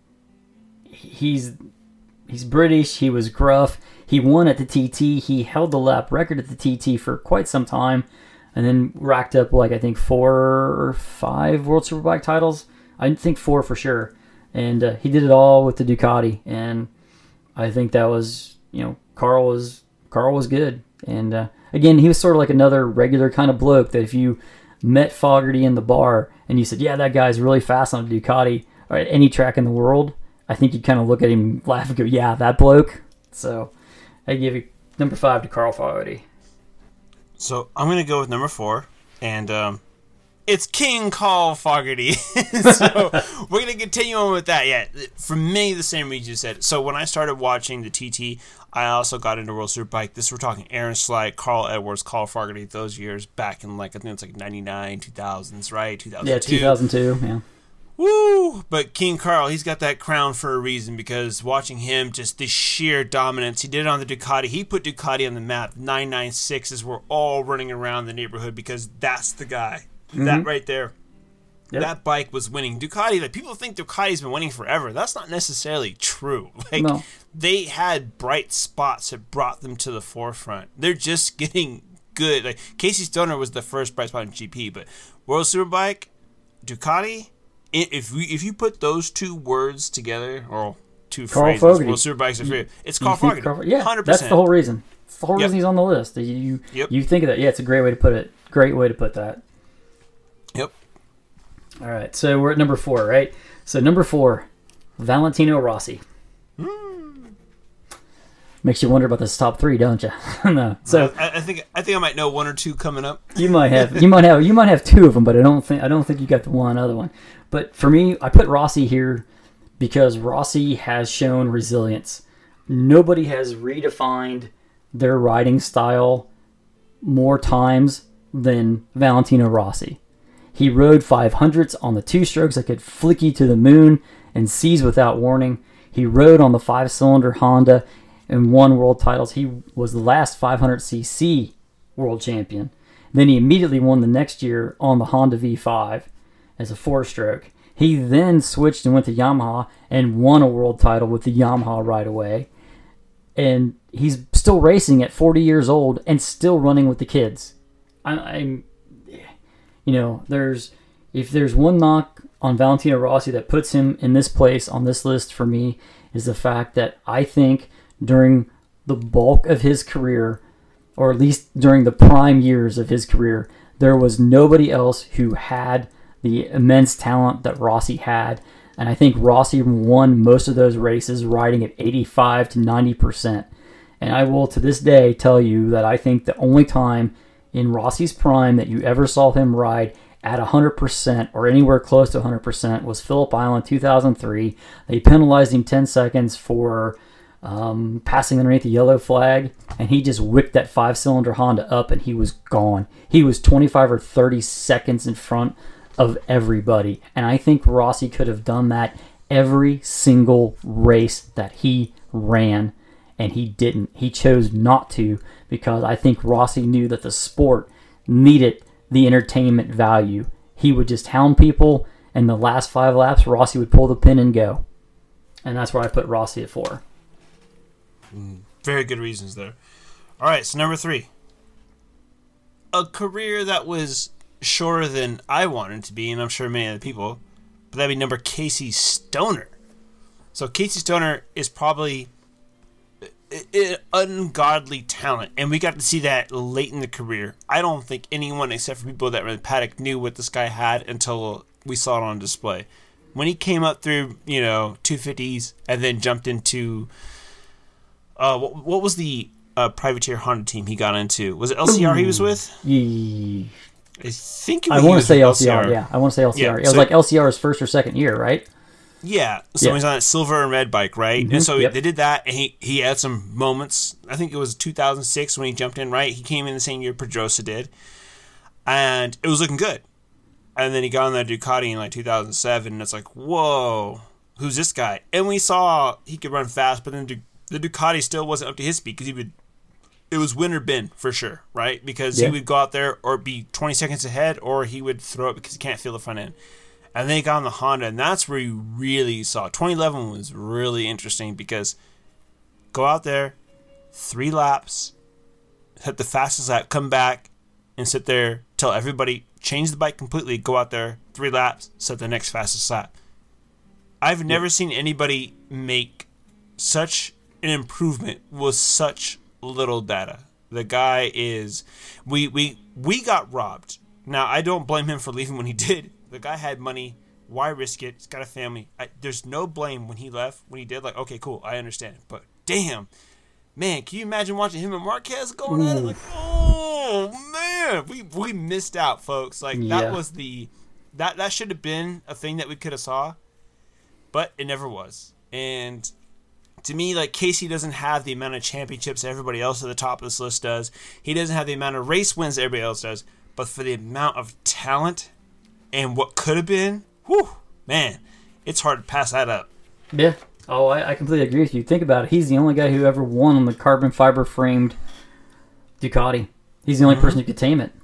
British. He was gruff. He won at the TT. He held the lap record at the TT for quite some time, and then racked up I think 4 or 5 World Superbike titles. I think 4 for sure. And he did it all with the Ducati, and I think that was, Carl was good. And again, he was sort of like another regular kind of bloke that if you met Fogarty in the bar and you said, yeah, that guy's really fast on a Ducati or at any track in the world, I think you'd kind of look at him and laugh and go, yeah, that bloke. So I give you number 5 to Carl Fogarty. So I'm going to go with number 4, and it's King Carl Fogarty. So we're going to continue on with that. Yeah, for me, the same reason you said. So when I started watching the TT, I also got into World Superbike. We're talking Aaron Slight, Carl Edwards, Carl Fogarty, those years back in I think it's 99, 2000s, right? 2002. Yeah, 2002, yeah. Woo! But King Carl, he's got that crown for a reason, because watching him, just the sheer dominance. He did it on the Ducati. He put Ducati on the map. 996s were all running around the neighborhood because that's the guy. Mm-hmm. That right there. Yep. That bike was winning. Ducati, people think Ducati's been winning forever. That's not necessarily true. No. They had bright spots that brought them to the forefront. They're just getting good. Casey Stoner was the first bright spot in GP, but World Superbike, Ducati, if you put those two words together, or two phrases, World Superbikes are free, it's Carl Fogarty. Yeah, 100%. That's the whole reason. It's the whole reason he's on the list. You think of that. Yeah, it's a great way to put it. Great way to put that. Yep. All right, so we're at number 4, right? So number 4, Valentino Rossi. Makes you wonder about this top 3, don't you? No. So I think I might know 1 or 2 coming up. You might have 2 of them, but I don't think you got the one other one. But for me, I put Rossi here because Rossi has shown resilience. Nobody has redefined their riding style more times than Valentino Rossi. He rode 500s on the 2-strokes that could flick you to the moon and seize without warning. He rode on the 5-cylinder Honda and won world titles. He was the last 500cc world champion. Then he immediately won the next year on the Honda V5 as a 4-stroke. He then switched and went to Yamaha and won a world title with the Yamaha right away. And he's still racing at 40 years old and still running with the kids. If there's one knock on Valentino Rossi that puts him in this place on this list for me, is the fact that I think during the bulk of his career, or at least during the prime years of his career, there was nobody else who had the immense talent that Rossi had. And I think Rossi won most of those races riding at 85 to 90%. And I will to this day tell you that I think the only time in Rossi's prime that you ever saw him ride at 100% or anywhere close to 100% was Phillip Island 2003. They penalized him 10 seconds for passing underneath the yellow flag, and he just whipped that 5-cylinder Honda up and he was gone. He was 25 or 30 seconds in front of everybody, and I think Rossi could have done that every single race that he ran, and he didn't. He chose not to, because I think Rossi knew that the sport needed the entertainment value. He would just hound people, and the last 5 laps, Rossi would pull the pin and go. And that's where I put Rossi at 4. Very good reasons there. All right, so number 3. A career that was shorter than I wanted it to be, and I'm sure many other people, but that'd be number Casey Stoner. So Casey Stoner is probably an ungodly talent, and we got to see that late in the career. I don't think anyone except for people that were in the paddock knew what this guy had until we saw it on display. When he came up through, 250s and then jumped into what was the privateer Honda team he got into? Was it LCR he was with? I think I want to say LCR. Yeah, I want to say LCR. Yeah, it was like LCR's first or second year, right? Yeah, so he's on that silver and red bike, right? Mm-hmm. And so they did that, and he had some moments. I think it was 2006 when he jumped in, right? He came in the same year Pedrosa did, and it was looking good. And then he got on that Ducati in like 2007, and it's like, whoa, who's this guy? And we saw he could run fast, but then the Ducati still wasn't up to his speed because it was win or bin for sure, right? Because he would go out there or be 20 seconds ahead, or he would throw it because he can't feel the front end. And then he got on the Honda, and that's where you really saw. 2011 was really interesting because go out there, 3 laps, hit the fastest lap, come back, and sit there, tell everybody, change the bike completely, go out there, 3 laps, set the next fastest lap. I've never seen anybody make such an improvement with such little data. The guy is... We got robbed. Now, I don't blame him for leaving when he did. The guy had money. Why risk it? He's got a family. There's no blame when he left. When he did, like, okay, cool, I understand. But damn, man, can you imagine watching him and Marquez going at it? Like, oh man, we missed out, folks. Like that was that should have been a thing that we could have saw, but it never was. And to me, like, Casey doesn't have the amount of championships everybody else at the top of this list does. He doesn't have the amount of race wins that everybody else does. But for the amount of talent and what could have been, whew, man, it's hard to pass that up. Yeah. Oh, I completely agree with you. Think about it. He's the only guy who ever won on the carbon fiber framed Ducati. He's the only person who could tame it.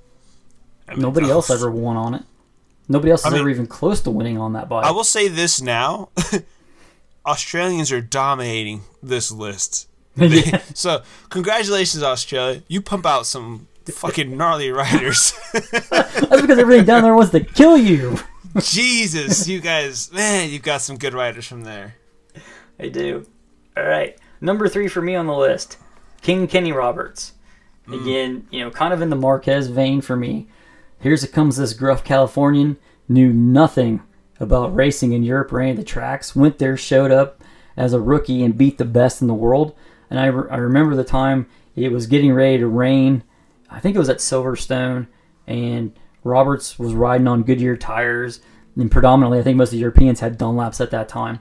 Nobody else ever won on it. Nobody else is ever even close to winning on that bike. I will say this now. Australians are dominating this list. So, congratulations, Australia. You pump out some fucking gnarly riders. That's because everything down there wants to kill you. Jesus, you guys, man, you've got some good riders from there. I do. All right. Number 3 for me on the list, King Kenny Roberts. Again, kind of in the Marquez vein for me. Comes this gruff Californian, knew nothing about racing in Europe or any of the tracks, went there, showed up as a rookie and beat the best in the world. And I remember the time it was getting ready to rain. I think it was at Silverstone, and Roberts was riding on Goodyear tires, and predominantly I think most of the Europeans had Dunlops at that time.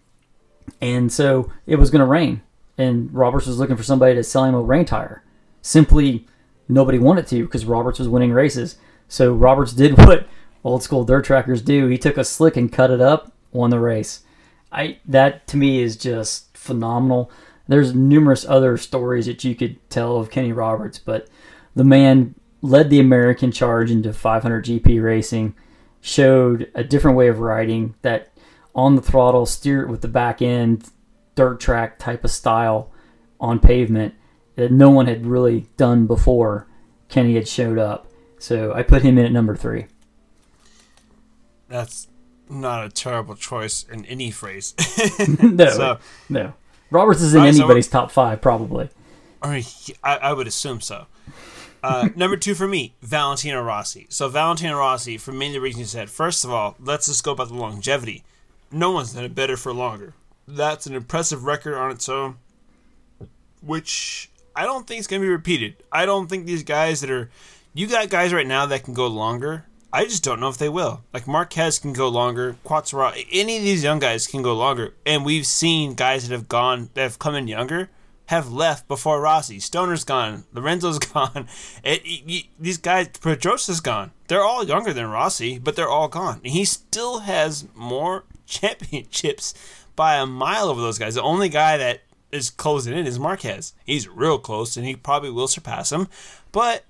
And so it was going to rain, and Roberts was looking for somebody to sell him a rain tire. Simply, nobody wanted to because Roberts was winning races. So Roberts did what old school dirt trackers do. He took a slick and cut it up, won the race. That to me is just phenomenal. There's numerous other stories that you could tell of Kenny Roberts, but the man led the American charge into 500 GP racing, showed a different way of riding that on the throttle, steer it with the back end, dirt track type of style on pavement that no one had really done before Kenny had showed up. So I put him in at number 3. That's not a terrible choice in any phrase. No. Roberts is in anybody's top 5, probably. I would assume so. Number 2 for me, Valentino Rossi. So Valentino Rossi, for many of the reasons you said. First of all, let's just go about the longevity. No one's done it better for longer. That's an impressive record on its own, which I don't think is going to be repeated. I don't think these guys you got guys right now that can go longer. I just don't know if they will. Like Marquez can go longer, Quartararo, any of these young guys can go longer. And we've seen guys that have come in younger, have left before Rossi. Stoner's gone. Lorenzo's gone. These guys, Pedrosa's gone. They're all younger than Rossi, but they're all gone. And he still has more championships by a mile over those guys. The only guy that is closing in is Marquez. He's real close, and he probably will surpass him. But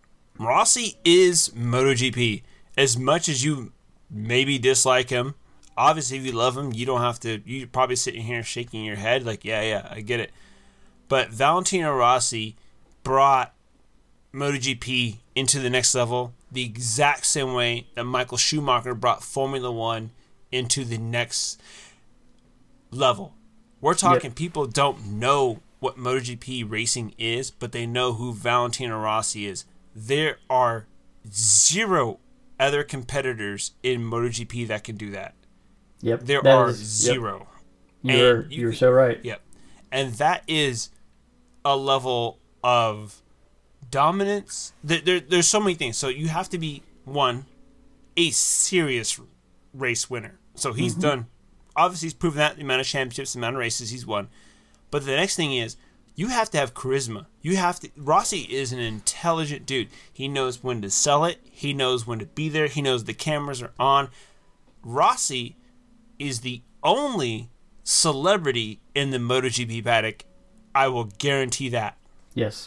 Rossi is MotoGP. As much as you maybe dislike him, obviously, if you love him, you don't have to. You're probably sitting here shaking your head like, yeah, I get it. But Valentino Rossi brought MotoGP into the next level the exact same way that Michael Schumacher brought Formula One into the next level. We're talking people don't know what MotoGP racing is, but they know who Valentino Rossi is. There are 0 other competitors in MotoGP that can do that. Yep. There are 0. You're so right. Yep. And that is a level of dominance. There's so many things. So you have to be, one, a serious race winner. So he's done, obviously he's proven that, the amount of championships, the amount of races he's won. But the next thing is, you have to have charisma. Rossi is an intelligent dude. He knows when to sell it. He knows when to be there. He knows the cameras are on. Rossi is the only celebrity in the MotoGP paddock. I will guarantee that. Yes.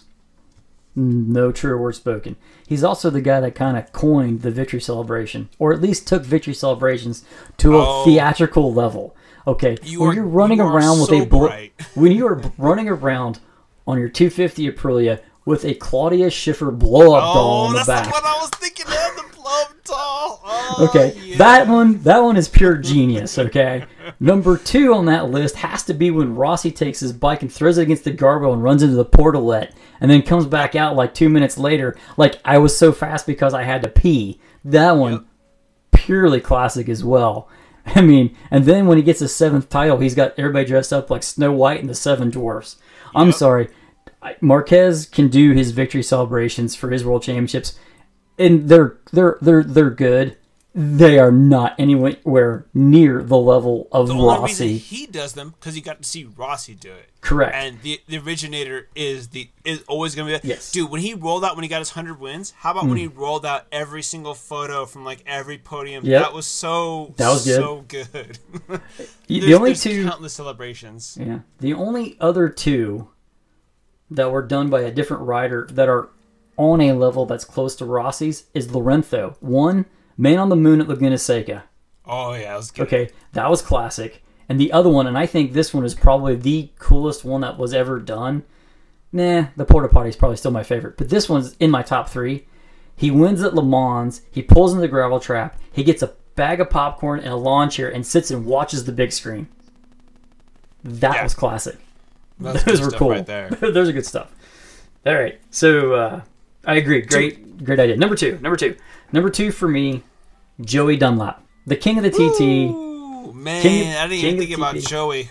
No truer word spoken. He's also the guy that kind of coined the victory celebration, or at least took victory celebrations to a theatrical level. Okay, when you're running around with when you are running around on your 250 Aprilia with a Claudia Schiffer blow-up doll on the back. That's what I was thinking of, the blow-up doll. Oh, okay, yeah. that one is pure genius. Okay, number 2 on that list has to be when Rossi takes his bike and throws it against the guardrail and runs into the portalet, and then comes back out like 2 minutes later. Like, I was so fast because I had to pee. That one, purely classic as well. I mean, and then when he gets his 7th title, he's got everybody dressed up like Snow White and the 7 Dwarfs. I'm sorry. Marquez can do his victory celebrations for his world championships, and they're good. They are not anywhere near the level of Rossi. The only reason he does them because you got to see Rossi do it. Correct. And the originator is always going to be that. Yes. Dude, when he rolled out when he got his 100 wins, how about when he rolled out every single photo from like every podium? Yep. That was good. So good. The only there's 2 countless celebrations. Yeah. The only other 2 that were done by a different rider that are on a level that's close to Rossi's is Lorenzo. One, Man on the Moon at Laguna Seca. Oh, yeah, that was good. Okay, that was classic. And the other one, and I think this one is probably the coolest one that was ever done. Nah, the Porta Potty is probably still my favorite. But this one's in my top 3. He wins at Le Mans. He pulls in the gravel trap. He gets a bag of popcorn and a lawn chair and sits and watches the big screen. That was classic. Those were cool. Right there. Those are good stuff. All right. So, I agree. Great idea. Number two for me, Joey Dunlap, the king of the TT. Ooh, man, I didn't even think about Joey.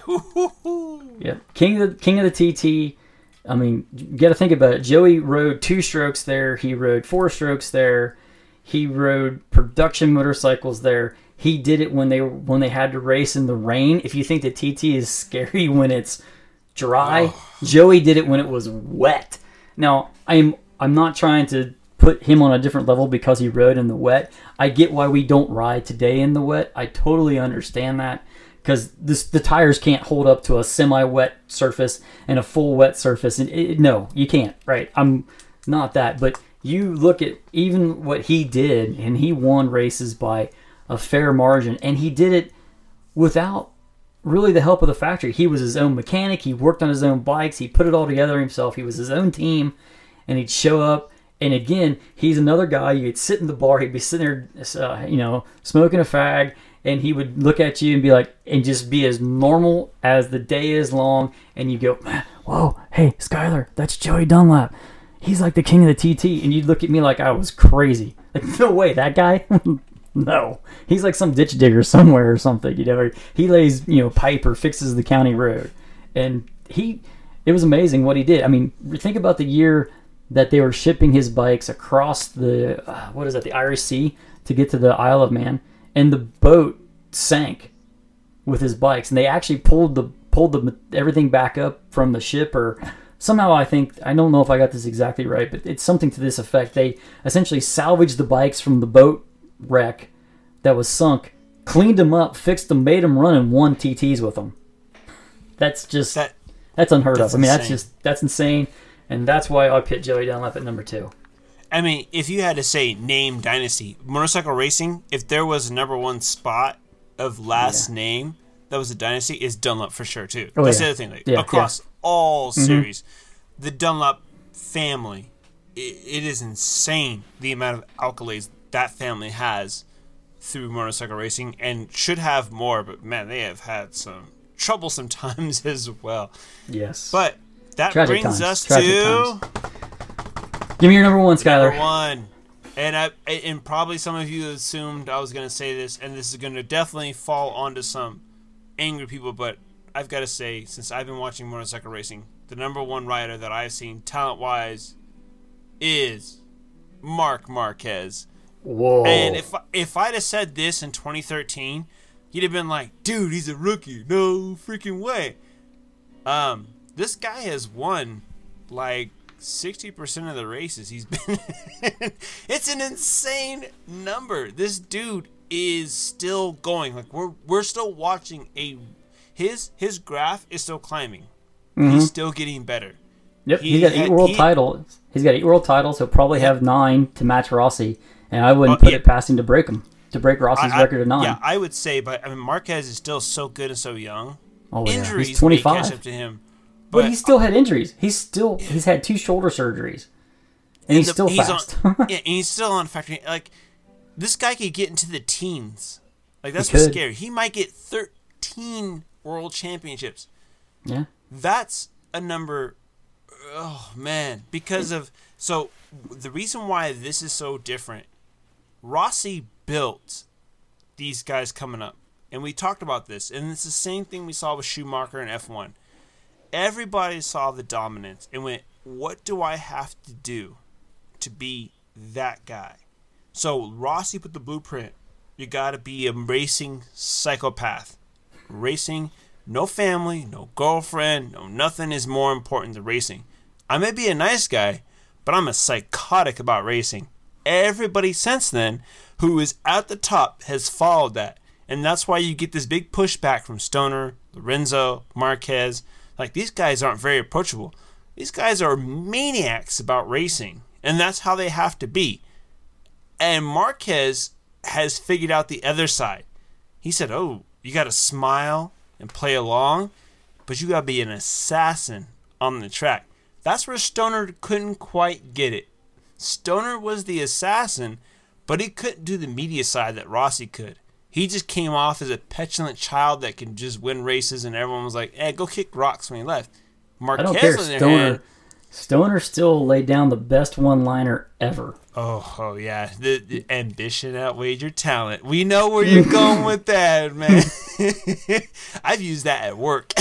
Yeah, king of the TT. I mean, you got to think about it. Joey rode 2 strokes there. He rode 4 strokes there. He rode production motorcycles there. He did it when they had to race in the rain. If you think the TT is scary when it's dry, Joey did it when it was wet. Now, I'm not trying to put him on a different level because he rode in the wet. I get why we don't ride today in the wet. I totally understand that because the tires can't hold up to a semi-wet surface and a full wet surface. And no, you can't, right? I'm not that. But you look at even what he did, and he won races by a fair margin, and he did it without really the help of the factory. He was his own mechanic. He worked on his own bikes. He put it all together himself. He was his own team, and he'd show up. And again, he's another guy. You'd sit in the bar. He'd be sitting there, smoking a fag, and he would look at you and be like, and just be as normal as the day is long. And you go, whoa, hey, Skyler, that's Joey Dunlap. He's like the king of the TT. And you'd look at me like I was crazy. Like, no way, that guy? No. He's like some ditch digger somewhere or something. He lays, pipe or fixes the county road. And it was amazing what he did. I mean, think about the year that they were shipping his bikes across the Irish Sea to get to the Isle of Man, and the boat sank with his bikes, and they actually pulled everything back up from the ship, or somehow I don't know if I got this exactly right, but it's something to this effect. They essentially salvaged the bikes from the boat wreck that was sunk, cleaned them up, fixed them, made them run, and won TTs with them. That's just that's unheard of. I mean, that's insane. And that's why I put Joey Dunlap at number 2. I mean, if you had to say name dynasty, motorcycle racing, if there was a number 1 spot of last name that was a dynasty is Dunlop for sure too. Oh, That's yeah. the other thing. Like, Yeah, across all series, the Dunlop family, it is insane the amount of accolades that family has through motorcycle racing, and should have more. But man, they have had some troublesome times as well. Yes. But that Tragic brings times. us Tragic to times. Give me your number one, Skylar. number one. And probably some of you assumed I was going to say this, and this is going to definitely fall onto some angry people, but I've got to say, since I've been watching motorcycle racing, the number one rider that I've seen talent-wise is Marc Marquez. Whoa. And if I'd have said this in 2013, you'd have been like, dude, he's a rookie. No freaking way. This guy has won like 60% of the races he's been in. It's an insane number. This dude is still going. Like we're still watching his graph is still climbing. He's still getting better. Yep, he's got 8 world titles. He's got 8 world titles. He'll probably have 9 to match Rossi, and I wouldn't put it past him to break him, to break Rossi's record of 9. Yeah, I would say, but I mean, Marquez is still so good and so young. Oh, Injuries he's 25. may catch up to him. But he still had injuries. He's had 2 shoulder surgeries, and he's still fast. And he's still on factory. Like, this guy could get into the teens. Like, that's He what's could. scary. He might get 13 world championships. Yeah. That's a number. Oh man, because of the reason why this is so different. Rossi built these guys coming up, and we talked about this, and it's the same thing we saw with Schumacher and F1. Everybody saw the dominance and went, "What do I have to do to be that guy?" So Rossi put the blueprint. You got to be a racing psychopath. Racing. No family, no girlfriend, no nothing is more important than racing. I may be a nice guy, but I'm a psychotic about racing. Everybody since then who is at the top has followed that. And that's why you get this big pushback from Stoner, Lorenzo, Marquez. Like, these guys aren't very approachable. These guys are maniacs about racing. And that's how they have to be. And Marquez has figured out the other side. He said, oh, you got to smile and play along, but you gotta be an assassin on the track. That's where Stoner couldn't quite get it. Stoner was the assassin, but he couldn't do the media side that Rossi could. He just came off as a petulant child that could just win races, and everyone was like, "Hey, go kick rocks" when he left. Marquez, I don't care. on the other hand, Stoner still laid down the best one-liner ever. Oh yeah. The ambition outweighed your talent. We know where you're going with that, man. I've used that at work.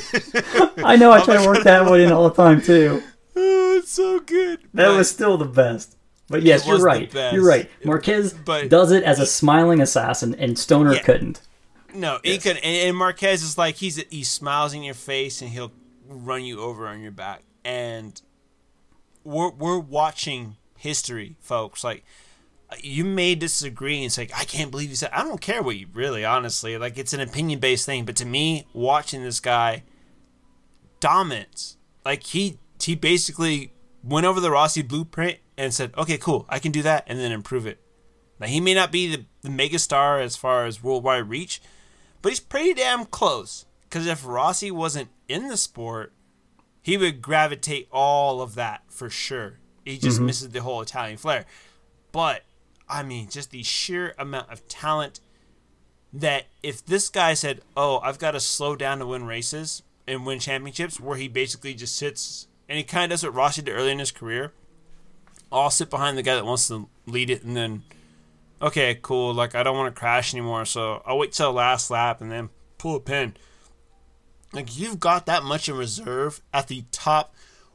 I know. I try to work that one in all the time too. Oh, it's so good. That was still the best. But yes, you're right. You're right. Marquez does it as a smiling assassin, and Stoner couldn't. No, he couldn't. And Marquez is like he smiles in your face, and he'll run you over on your back. And we're watching history, folks. Like, you may disagree and say, I can't believe you said. I don't care what you really, honestly. Like, it's an opinion-based thing. But to me, watching this guy dominance, like he basically went over the Rossi blueprint and said, okay, cool, I can do that, and then improve it. Now, he may not be the mega star as far as worldwide reach, but he's pretty damn close. Because if Rossi wasn't in the sport, he would gravitate all of that for sure. He just misses the whole Italian flair. But, I mean, just the sheer amount of talent that if this guy said, oh, I've got to slow down to win races and win championships, where he basically just sits, and he kind of does what Rossi did early in his career. I'll sit behind the guy that wants to lead it, and then, okay, cool, like, I don't want to crash anymore, so I'll wait till the last lap and then pull a pin. Like, you've got that much in reserve at the top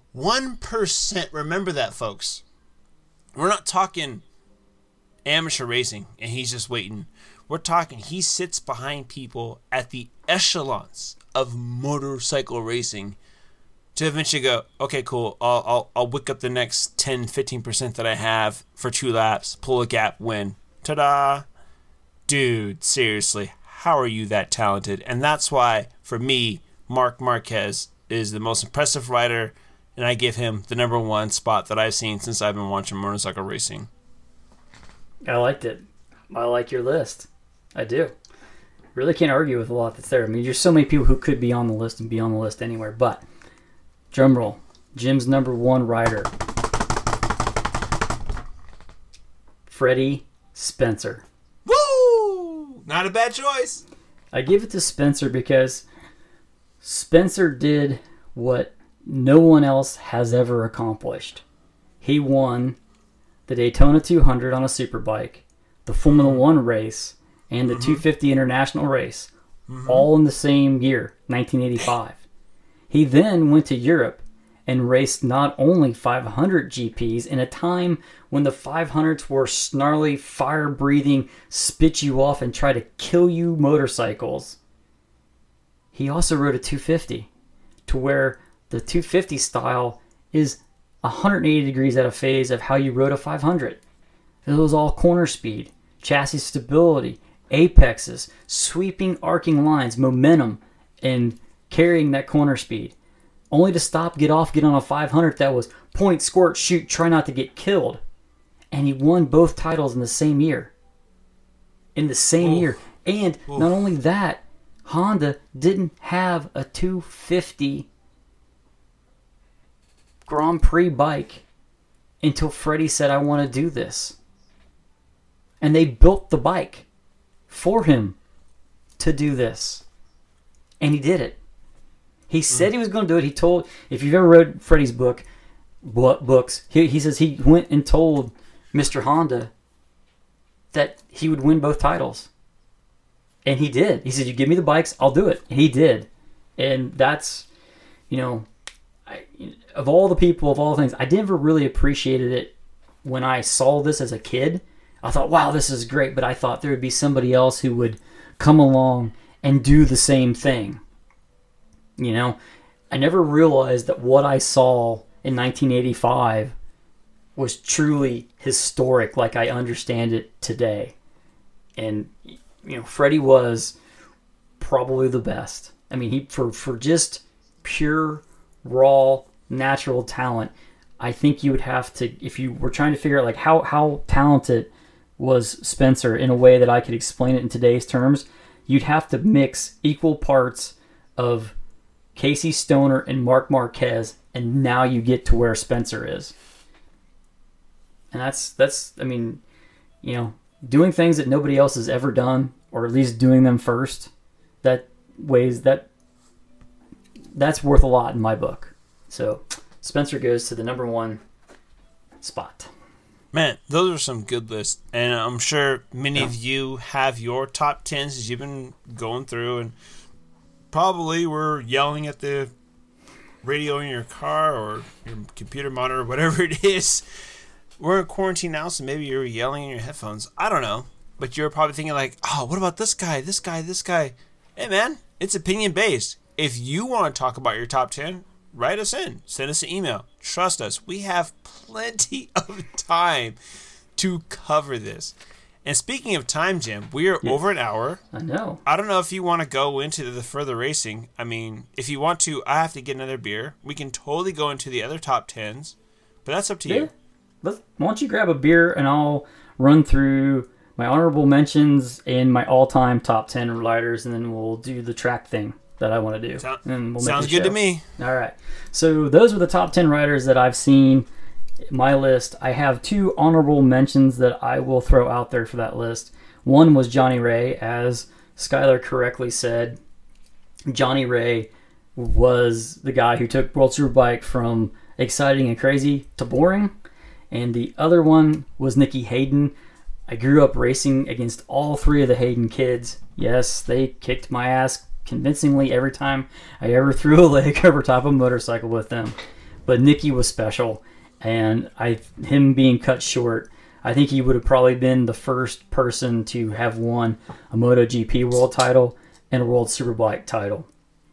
1%. Remember that, folks. We're not talking amateur racing and he's just waiting. We're talking he sits behind people at the echelons of motorcycle racing to eventually go, okay, cool, I'll wick up the next 10-15% that I have for 2 laps, pull a gap, win. Ta-da! Dude, seriously, how are you that talented? And that's why, for me, Marc Marquez is the most impressive rider, and I give him the number 1 spot that I've seen since I've been watching motorcycle racing. I liked it. I like your list. I do. really can't argue with a lot that's there. I mean, there's so many people who could be on the list and be on the list anywhere. But, drum roll, Jim's number one rider, Freddie Spencer. Woo! Not a bad choice. I give it to Spencer because Spencer did what no one else has ever accomplished. He won the Daytona 200 on a superbike, the Formula One race, and the 250 International race, all in the same year, 1985. He then went to Europe and raced not only 500 GPs in a time when the 500s were snarly, fire-breathing, spit you off and try to kill you motorcycles. He also rode a 250 to where the 250 style is 180 degrees out of phase of how you rode a 500. It was all corner speed, chassis stability, apexes, sweeping arcing lines, momentum, and carrying that corner speed. Only to stop, get off, get on a 500 that was point, squirt, shoot, try not to get killed. And he won both titles in the same year. In the same year. And not only that, Honda didn't have a 250 Grand Prix bike until Freddie said, I want to do this. And they built the bike for him to do this. And he did it. He said he was going to do it. He told, if you've ever read Freddie's books, he says he went and told Mr. Honda that he would win both titles. And he did. He said, you give me the bikes, I'll do it. And he did. And that's, of all the people, of all the things, I never really appreciated it when I saw this as a kid. I thought, wow, this is great. But I thought there would be somebody else who would come along and do the same thing. I never realized that what I saw in 1985 was truly historic like I understand it today. And, Freddie was probably the best. I mean, he for just pure, raw, natural talent, I think you would have to, if you were trying to figure out like how talented was Spencer in a way that I could explain it in today's terms, you'd have to mix equal parts of Casey Stoner and Marc Marquez, and now you get to where Spencer is. And that's doing things that nobody else has ever done, or at least doing them first, that's worth a lot in my book. So Spencer goes to the number one spot. Man, those are some good lists, and I'm sure many of you have your top 10s as you've been going through, and probably were yelling at the radio in your car or your computer monitor, whatever it is. We're in quarantine now, so maybe you're yelling in your headphones. I don't know. But you're probably thinking like, oh, what about this guy, this guy, this guy? Hey, man, it's opinion-based. If you want to talk about your top 10, write us in. Send us an email. Trust us. We have plenty of time to cover this. And speaking of time, Jim, we are over an hour. I know. I don't know if you want to go into the further racing. I mean, if you want to, I have to get another beer. We can totally go into the other top 10s, but that's up to you. Why don't you grab a beer and I'll run through my honorable mentions and my all-time top 10 riders, and then we'll do the track thing that I want to do. Sounds good to me. All right. So those are the top 10 riders that I've seen. My list. I have two honorable mentions that I will throw out there for that list. One was Johnny Ray. As Skylar correctly said, Johnny Ray was the guy who took World Superbike from exciting and crazy to boring. And the other one was Nicky Hayden. I grew up racing against all three of the Hayden kids. Yes, they kicked my ass convincingly every time I ever threw a leg over top of a motorcycle with them. But Nicky was special. And him being cut short, I think he would have probably been the first person to have won a MotoGP world title and a World Superbike title.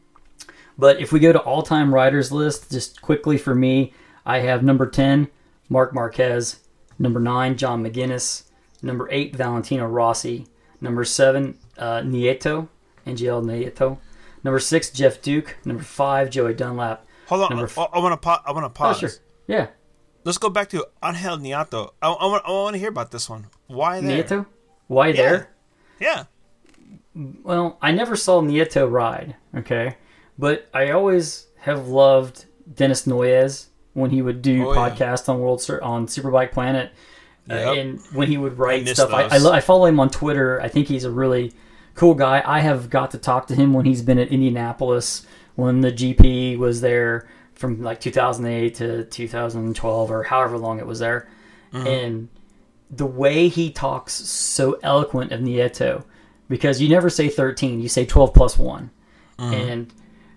But if we go to all-time riders list, just quickly for me, I have number 10, Marc Marquez, number 9, John McGuinness, number 8, Valentino Rossi, number 7, Angel Nieto, number 6, Jeff Duke, number 5, Joey Dunlap. Hold on, I want to pause. Oh, sure. Yeah. Let's go back to Angel Nieto. I want to hear about this one. Why there? Nieto? Why there? Yeah. Well, I never saw Nieto ride, okay? But I always have loved Dennis Noyes when he would do podcasts on Superbike Planet. And when he would write stuff. I follow him on Twitter. I think he's a really cool guy. I have got to talk to him when he's been at Indianapolis, when the GP was there from like 2008 to 2012 or however long it was there. Mm-hmm. And the way he talks so eloquent of Nieto, because you never say 13, you say 12 plus 1. Mm-hmm. And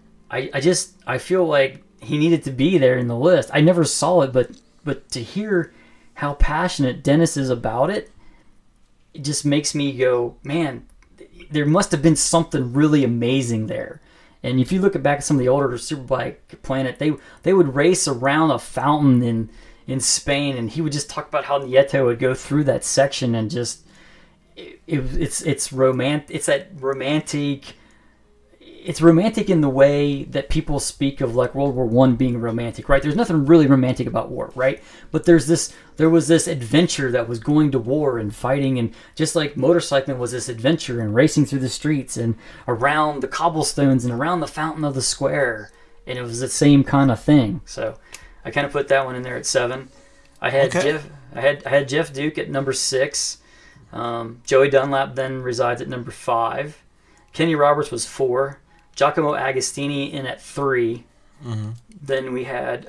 I feel like he needed to be there in the list. I never saw it, but to hear how passionate Dennis is about it, it just makes me go, man, there must have been something really amazing there. And if you look back at some of the older Superbike Planet, they would race around a fountain in Spain, and he would just talk about how Nieto would go through that section and just it's romantic. It's that romantic. It's romantic in the way that people speak of like World War I being romantic, right? There's nothing really romantic about war, right? But there was this adventure that was going to war and fighting, and just like motorcycling was this adventure and racing through the streets and around the cobblestones and around the fountain of the square, and it was the same kind of thing. So I kind of put that one in there at 7. I had Jeff Duke at number 6. Joey Dunlap then resides at number 5. Kenny Roberts was 4. Giacomo Agostini in at 3. Mm-hmm. Then we had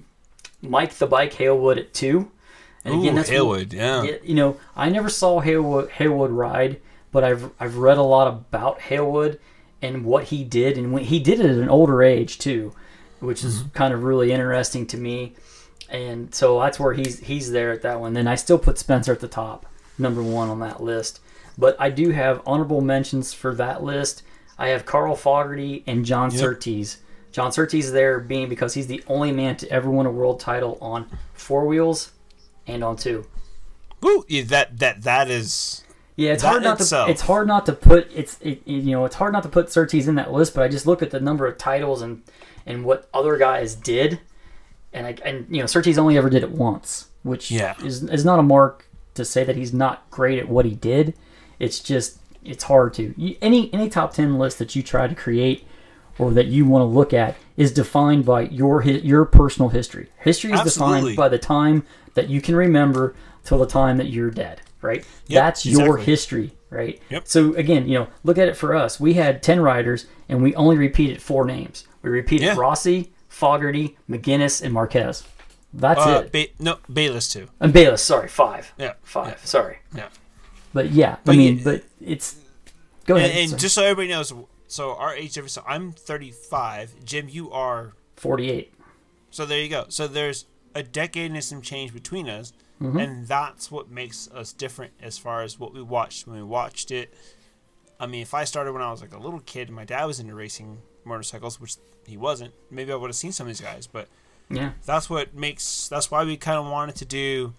Mike the Bike Halewood at 2. And again, that's Halewood, yeah. You know, I never saw Halewood ride, but I've read a lot about Halewood and what he did, and when he did it at an older age too, which is kind of really interesting to me. And so that's where he's there at that one. Then I still put Spencer at the top, number 1 on that list. But I do have honorable mentions for that list. I have Carl Fogarty and John Surtees. John Surtees there being because he's the only man to ever win a world title on 4 wheels and on 2. Woo! Yeah, that is. Yeah, it's hard not to. It's hard not to put it's hard not to put Surtees in that list. But I just look at the number of titles and what other guys did, and Surtees only ever did it once, which is not a mark to say that he's not great at what he did. It's just it's hard to any top 10 list that you try to create or that you want to look at is defined by your personal history. History is defined by the time that you can remember till the time that you're dead, right? That's your history, right? Yep. So again, look at it for us. We had 10 riders and we only repeated 4 names. We repeated Rossi, Fogarty, McGuinness, and Marquez. That's it. Bayless too. And Bayless, sorry, 5. Yeah. 5, yeah. Sorry. Yeah. But but it's... Go ahead. And just so everybody knows, so our age difference, so I'm 35. Jim, you are... 48. So there you go. So there's a decade and some change between us, and that's what makes us different as far as what we watched when we watched it. I mean, if I started when I was like a little kid and my dad was into racing motorcycles, which he wasn't, maybe I would have seen some of these guys, but that's why we kind of wanted to do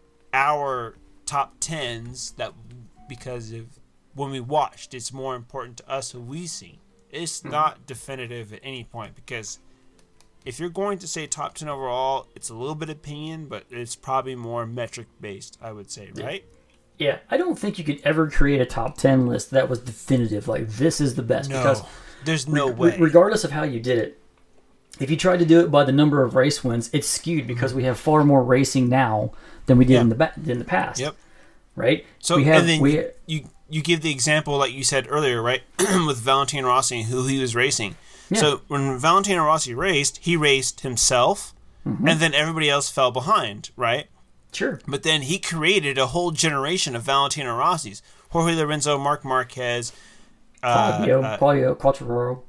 our top 10s, because of when we watched, it's more important to us who we see. It's not definitive at any point, because if you're going to say top 10 overall, it's a little bit opinion, but it's probably more metric based, I would say, right? Yeah, I don't think you could ever create a top 10 list that was definitive, like this is the best. No, because there's no way. Regardless of how you did it, if you tried to do it by the number of race wins, it's skewed because we have far more racing now than we did in the past. Yep. Right? So you give the example, like you said earlier, right, with Valentino Rossi, who he was racing. Yeah. So when Valentino Rossi raced, he raced himself, and then everybody else fell behind, right? Sure. But then he created a whole generation of Valentino Rossis. Jorge Lorenzo, Marc Marquez, Fabio Quartararo,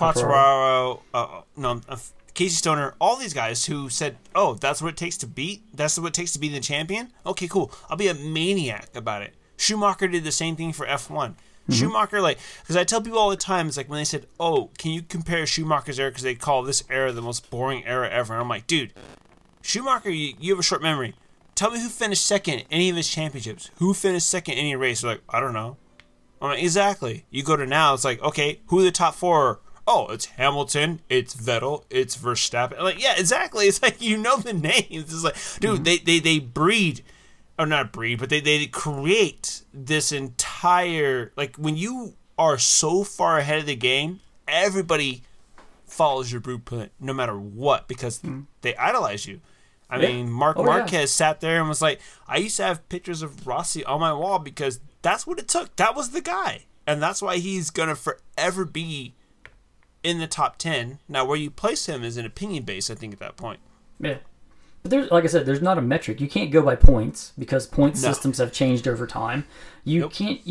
Casey Stoner, all these guys who said, oh, that's what it takes to beat? That's what it takes to be the champion? Okay, cool. I'll be a maniac about it. Schumacher did the same thing for F1. Schumacher, because I tell people all the time, it's like when they said, oh, can you compare Schumacher's era, because they call this era the most boring era ever. And I'm like, dude, Schumacher, you have a short memory. Tell me who finished second in any of his championships. Who finished second in any race? They're like, I don't know. I'm like, exactly. You go to now, it's like, okay, who are the top 4? Oh, it's Hamilton, it's Vettel, it's Verstappen. I'm like, yeah, exactly. It's like, the names. It's like, dude, they breed, or not breed, but they create this entire, like, when you are so far ahead of the game. Everybody follows your blueprint no matter what because they idolize you. I mean, Mark Marquez sat there and was like, I used to have pictures of Rossi on my wall because that's what it took. That was the guy. And that's why he's going to forever be in the top 10. Now, where you place him is an opinion base, I think, at that point. Yeah. But there's, like I said, there's not a metric. You can't go by points because point systems have changed over time. You can't.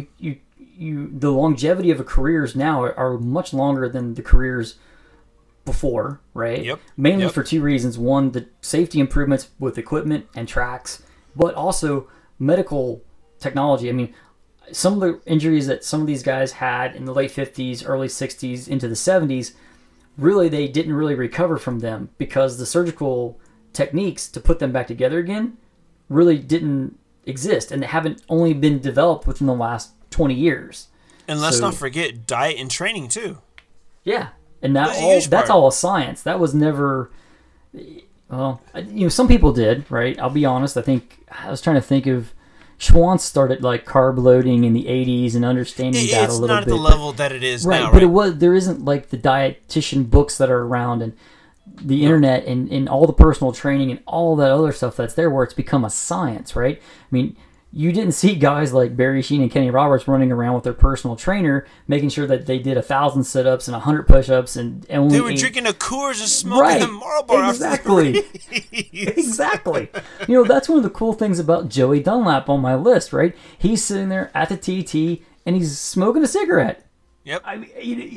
The longevity of a careers now are much longer than the careers before, right? Yep. Mainly for two reasons. One, the safety improvements with equipment and tracks, but also medical technology. I mean, some of the injuries that some of these guys had in the late 50s, early 60s, into the 70s, really they didn't really recover from them because the surgical techniques to put them back together again really didn't exist, and they haven't only been developed within the last 20 years. And let's not forget diet and training too. Yeah, and that's all a science. That was never, well, some people did, right? I'll be honest. I was trying to think of Schwantz started like carb loading in the 80s and understanding that a little bit. It's not at the level that it is now, right? But there isn't like the dietitian books that are around and the internet and all the personal training and all that other stuff that's there where it's become a science, right? I mean, you didn't see guys like Barry Sheen and Kenny Roberts running around with their personal trainer, making sure that they did 1,000 sit-ups and 100 push-ups and only they were drinking a Coors and smoking a Marlboro. Exactly. Exactly. That's one of the cool things about Joey Dunlap on my list, right? He's sitting there at the TT and he's smoking a cigarette. Yep. I mean,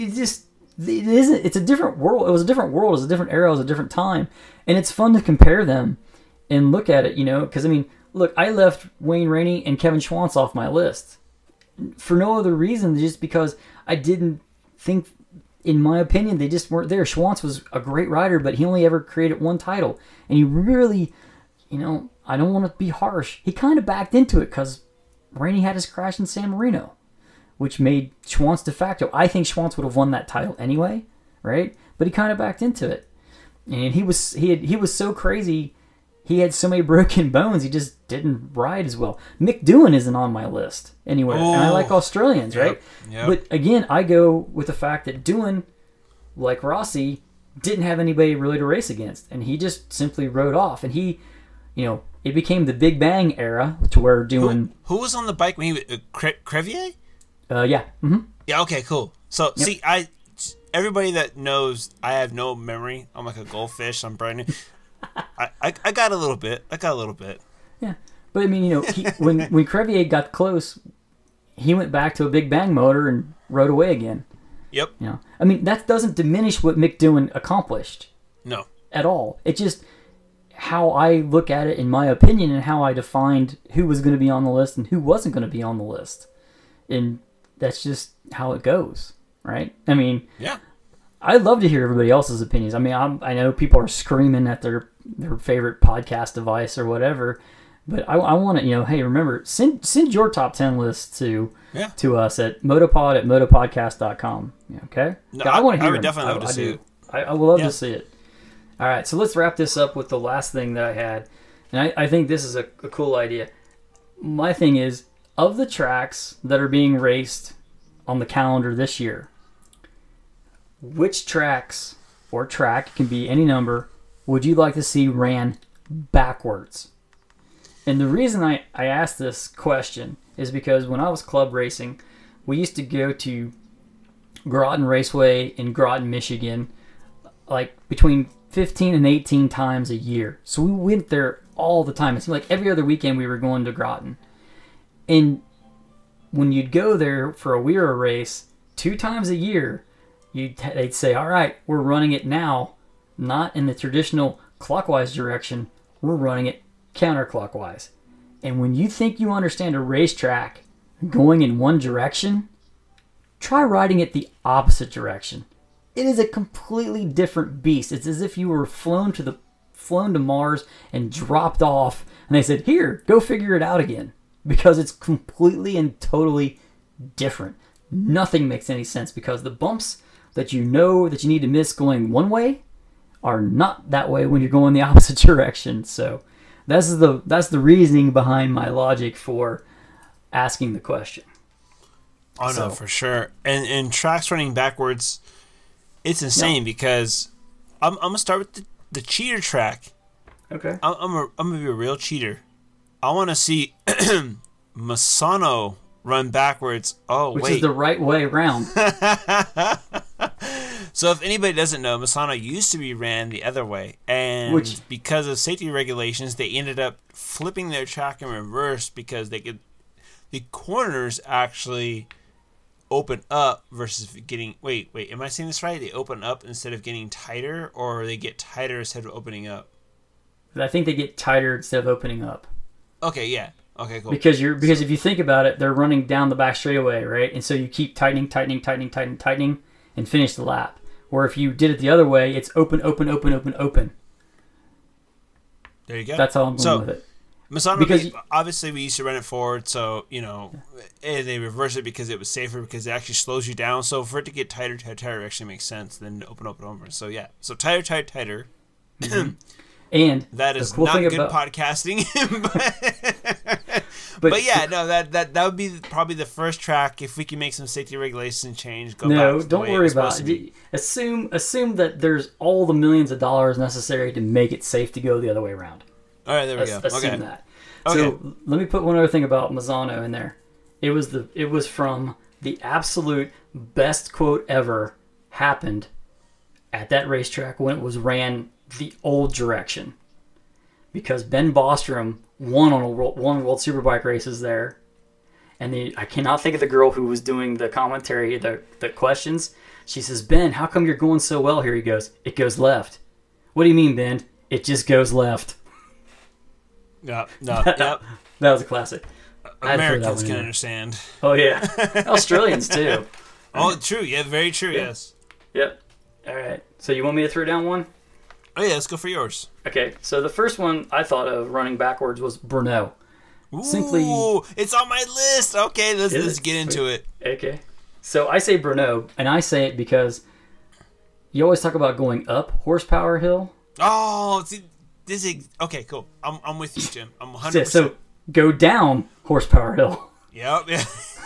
it's a different world. It was a different world. It was a different era. It was a different time. And it's fun to compare them and look at it, because, I mean, look, I left Wayne Rainey and Kevin Schwantz off my list for no other reason, just because I didn't think, in my opinion, they just weren't there. Schwantz was a great rider, but he only ever created one title. And he really, I don't want to be harsh, he kind of backed into it because Rainey had his crash in San Marino, which made Schwantz de facto. I think Schwantz would have won that title anyway, right? But he kind of backed into it. And he was so crazy. He had so many broken bones, he just didn't ride as well. Mick Doohan isn't on my list anywhere, and I like Australians, right? Yep. But again, I go with the fact that Doohan, like Rossi, didn't have anybody really to race against, and he just simply rode off. And he, it became the Big Bang era to where Doohan... Who was on the bike when he was... Crevier? Yeah. Mm-hmm. Yeah, okay, cool. So, see, everybody that knows I have no memory, I'm like a goldfish, I'm brand new... I got a little bit. Yeah, but I mean, when Crevier got close, he went back to a Big Bang motor and rode away again. Yep. I mean, that doesn't diminish what Mick Doohan accomplished. No. At all. It's just how I look at it, in my opinion, and how I defined who was going to be on the list and who wasn't going to be on the list, and that's just how it goes, right? I mean, yeah. I'd love to hear everybody else's opinions. I mean, I know people are screaming at their favorite podcast device or whatever, but I want to, hey, remember, send your top 10 list to us at motopod@motopodcast.com. Okay? No, I want to hear I would definitely love to see it. I would love to see it. All right, so let's wrap this up with the last thing that I had. And I think this is a cool idea. My thing is, of the tracks that are being raced on the calendar this year, which tracks or track, can be any number, would you like to see ran backwards? And the reason I asked this question is because when I was club racing, we used to go to Groton Raceway in Groton, Michigan, like between 15 and 18 times a year. So we went there all the time. It seemed like every other weekend we were going to Groton. And when you'd go there for a WERA race 2 times a year, they'd say, all right, we're running it now, not in the traditional clockwise direction, we're running it counterclockwise. And when you think you understand a racetrack going in one direction, try riding it the opposite direction. It is a completely different beast. It's as if you were flown to Mars and dropped off, and they said, here, go figure it out again. Because it's completely and totally different. Nothing makes any sense because the bumps that you need to miss going one way are not that way when you're going the opposite direction. So that's the reasoning behind my logic for asking the question. Oh, no, for sure. And tracks running backwards, it's insane because I'm going to start with the cheater track. Okay. I'm going to be a real cheater. I want to see Misano run backwards. Which is the right way around. So if anybody doesn't know, Misano used to be ran the other way. And because of safety regulations, they ended up flipping their track in reverse because the corners actually open up versus getting... Wait, am I saying this right? They open up instead of getting tighter, or they get tighter instead of opening up? I think they get tighter instead of opening up. Okay, yeah. Okay, cool. Because if you think about it, they're running down the back straightaway, right? And so you keep tightening, and finish the lap. Or if you did it the other way, it's open. There you go. That's how I'm going with it. Misano, because obviously we used to run it forward, so, and they reverse it because it was safer, because it actually slows you down. So for it to get tighter actually makes sense than open over. So yeah, so tighter. Mm-hmm. And that is not good podcasting. but yeah, no, that would be probably the first track. If we can make some safety regulations change, go back to the don't way worry it's about supposed it. Assume that there's all the millions of dollars necessary to make it safe to go the other way around. All right, there we go. Assume that. Okay. So let me put one other thing about Misano in there. It was from the absolute best quote ever happened at that racetrack when it was ran the old direction, because Ben Bostrom won World Superbike races there, and I cannot think of the girl who was doing the commentary, the questions. She says, "Ben, how come you're going so well here?" He goes, "It goes left." "What do you mean, Ben?" "It just goes left." Yep. That was a classic. Americans can understand. Oh yeah, Australians too. Oh, true. Yeah, very true. Yeah. Yes. Yep. All right. So you want me to throw down one? Oh yeah, let's go for yours. Okay. So the first one I thought of running backwards was Brno. Ooh, it's on my list. Okay, let's get into it. Okay. So I say Brno, and I say it because you always talk about going up horsepower hill. Oh, see, okay, cool. I'm with you, Jim. I'm 100%. So go down horsepower hill. Yep. Yeah.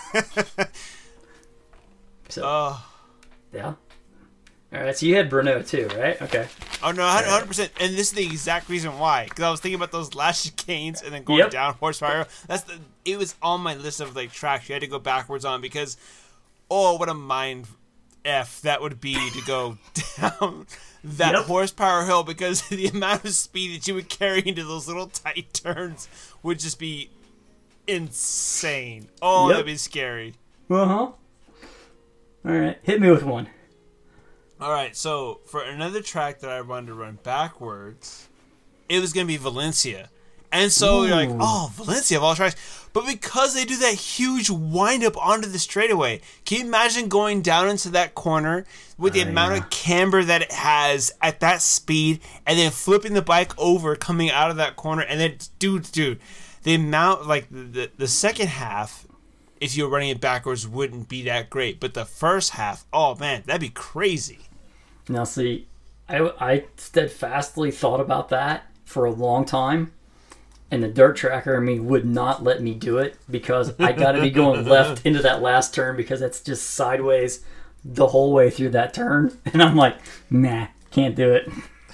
So, yeah. All right, so you had Brno too, right? Okay. Oh, no, 100%. And this is the exact reason why. Because I was thinking about those last chicanes and then going down horsepower. It was on my list of tracks you had to go backwards on, because, oh, what a mind F that would be to go down that horsepower hill, because the amount of speed that you would carry into those little tight turns would just be insane. Oh, that'd be scary. Uh-huh. All right, hit me with one. All right, so for another track that I wanted to run backwards, it was going to be Valencia. And so you're like, oh, Valencia of all tracks. But because they do that huge wind-up onto the straightaway, can you imagine going down into that corner with the amount of camber that it has at that speed, and then flipping the bike over coming out of that corner, and then, dude, the amount, the second half, if you were running it backwards, wouldn't be that great. But the first half, oh, man, that'd be crazy. Now, see, I steadfastly thought about that for a long time, and the dirt tracker in me would not let me do it, because I got to be going left into that last turn, because that's just sideways the whole way through that turn. And I'm like, nah, can't do it.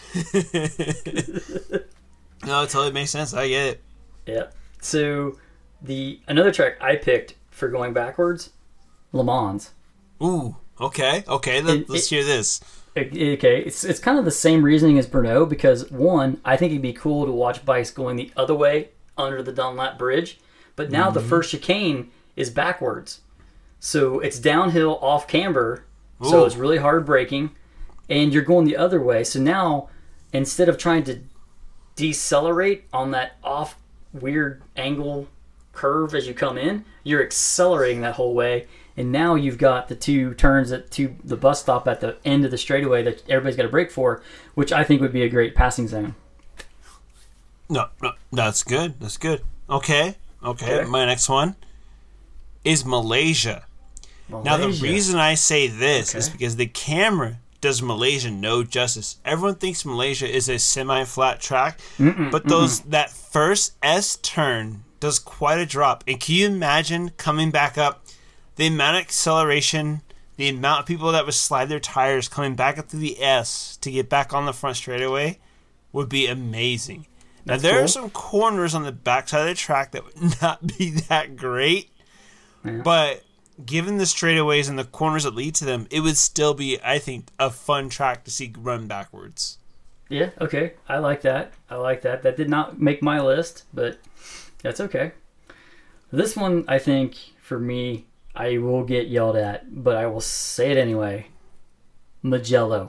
No, it totally makes sense. I get it. Yeah. So another track I picked for going backwards, Le Mans. Ooh, okay. Let's hear this. Okay, it's kind of the same reasoning as Brno, because one, I think it'd be cool to watch bikes going the other way under the Dunlap Bridge, but now the first chicane is backwards, so it's downhill off camber, so it's really hard braking, and you're going the other way. So now, instead of trying to decelerate on that off weird angle curve as you come in, you're accelerating that whole way. And now you've got the two turns to the bus stop at the end of the straightaway that everybody's got to brake for, which I think would be a great passing zone. No, that's good. Okay. My next one is Malaysia. Now, the reason I say this is because the camera does Malaysia no justice. Everyone thinks Malaysia is a semi-flat track, but that first S turn does quite a drop. And can you imagine coming back up the amount of acceleration, the amount of people that would slide their tires coming back up to the S to get back on the front straightaway would be amazing. Now, there are some corners on the backside of the track that would not be that great, but given the straightaways and the corners that lead to them, it would still be, I think, a fun track to see run backwards. Yeah, okay. I like that. That did not make my list, but that's okay. This one, I think, for me, I will get yelled at, but I will say it anyway. Mugello.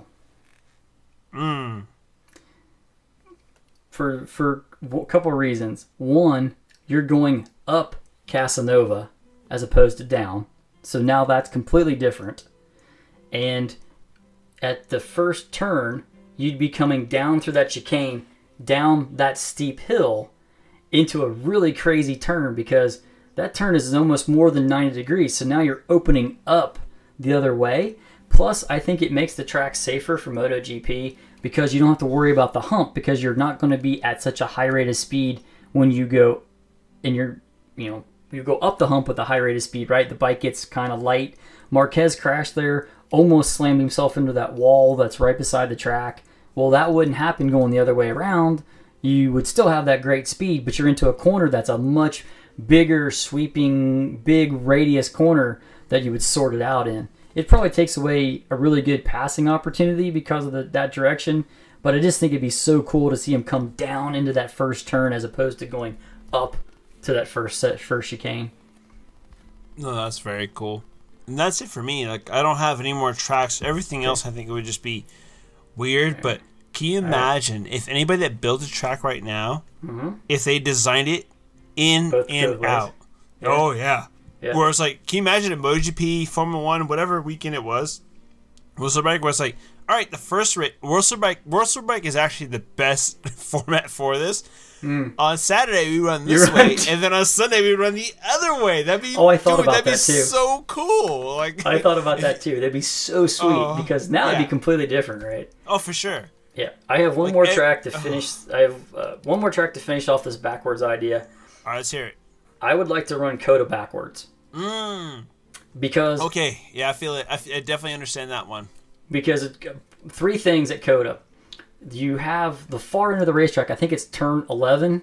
For a couple of reasons. One, you're going up Casanova as opposed to down. So now that's completely different. And at the first turn, you'd be coming down through that chicane, down that steep hill, into a really crazy turn, because that turn is almost more than 90 degrees. So now you're opening up the other way. Plus, I think it makes the track safer for MotoGP because you don't have to worry about the hump, because you're not going to be at such a high rate of speed when you go and you go up the hump with a high rate of speed, right? The bike gets kind of light. Marquez crashed there, almost slammed himself into that wall that's right beside the track. Well, that wouldn't happen going the other way around. You would still have that great speed, but you're into a corner that's a much bigger, sweeping, big radius corner that you would sort it out in. It probably takes away a really good passing opportunity because of that direction, but I just think it'd be so cool to see him come down into that first turn as opposed to going up to that first chicane. No, that's very cool. And that's it for me. Like, I don't have any more tracks. Everything else, I think it would just be weird, but can you imagine if anybody that built a track right now, if they designed it in and out? Yeah. Oh, yeah. Where it's like, can you imagine a MotoGP, Formula 1, whatever weekend it was, World Superbike was like, all right, the first race, World Superbike is actually the best format for this. On Saturday we run this way, and then on Sunday we run the other way. That'd be I thought about that too. So cool. Like, I thought about that too. That'd be so sweet because now it'd be completely different, right? Oh, for sure. Yeah, I have one more track to finish. I have one more track to finish off this backwards idea. All right, let's hear it. I would like to run Coda backwards. Because okay, yeah, I feel it. I definitely understand that one. Because three things at Coda. You have the far end of the racetrack. I think it's turn 11.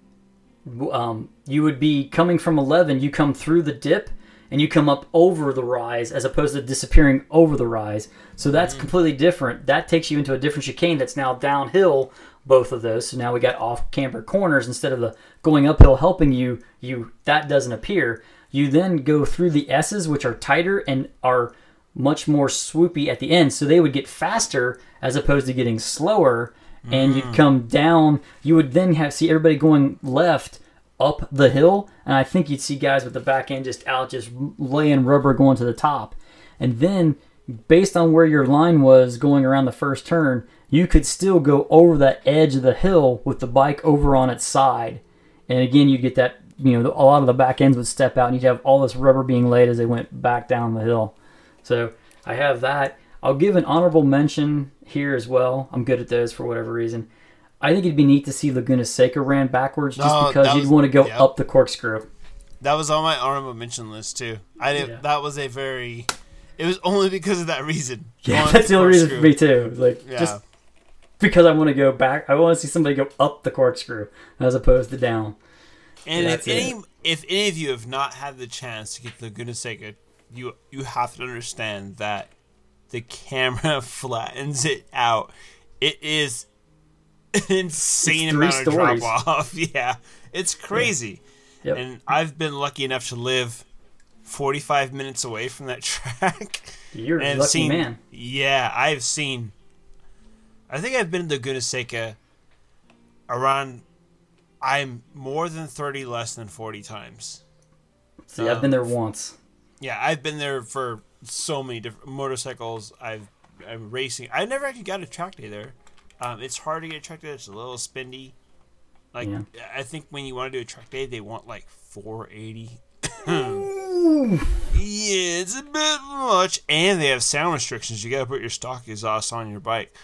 You would be coming from 11. You come through the dip, and you come up over the rise as opposed to disappearing over the rise. So that's completely different. That takes you into a different chicane that's now downhill, both of those. So now we got off-camber corners instead of the going uphill helping you. That doesn't appear. You then go through the S's, which are tighter and are much more swoopy at the end, so they would get faster as opposed to getting slower, and you'd come down. You would then see everybody going left up the hill, and I think you'd see guys with the back end just laying rubber going to the top. And then, based on where your line was going around the first turn, you could still go over that edge of the hill with the bike over on its side. And again, you'd get that, a lot of the back ends would step out, and you'd have all this rubber being laid as they went back down the hill. So I have that. I'll give an honorable mention here as well. I'm good at those for whatever reason. I think it'd be neat to see Laguna Seca ran backwards just because you'd want to go up the corkscrew. That was on my honorable mention list too. That was it was only because of that reason. Yeah, that's the only reason for me too. Just because I want to go back. I want to see somebody go up the corkscrew as opposed to down. And if any of you have not had the chance to get the Laguna Seca, you have to understand that the camera flattens it out. It is an insane amount of drop off. Yeah, it's crazy. Yeah. Yep. And I've been lucky enough to live 45 minutes away from that track. You're a lucky man. Yeah, I think I've been to Laguna Seca around, I'm more than 30, less than 40 times. See, I've been there once. Yeah, I've been there for so many different motorcycles. I'm racing. I never actually got a track day there. It's hard to get a track day. It's a little spendy. I think when you want to do a track day, they want like $480. Yeah, it's a bit much. And they have sound restrictions. You got to put your stock exhaust on your bike.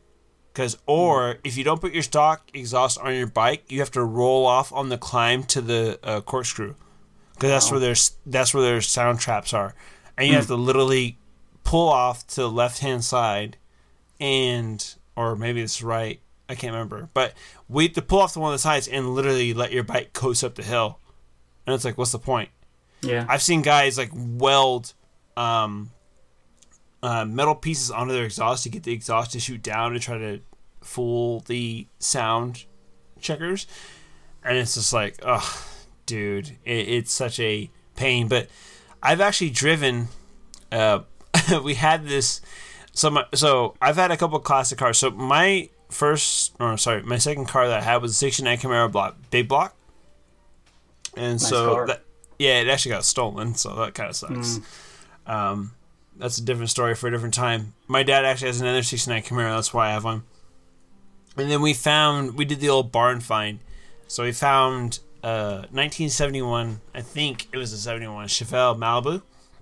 If you don't put your stock exhaust on your bike, you have to roll off on the climb to the corkscrew. because that's where their sound traps are, and you have to literally pull off to the left hand side, or maybe it's right. I can't remember, but we have to pull off to one of the sides and literally let your bike coast up the hill, and it's like, what's the point? Yeah, I've seen guys like weld metal pieces onto their exhaust to get the exhaust to shoot down to try to fool the sound checkers, and it's just like, oh, dude, it's such a pain. But I've actually driven. We had this. So I've had a couple of classic cars. So my second car that I had was a '69 Camaro big block, and nice so car. it actually got stolen. So that kind of sucks. That's a different story for a different time. My dad actually has another '69 Camaro. That's why I have one. And then we did the old barn find. So we found 1971, I think it was a 71 Chevelle Malibu.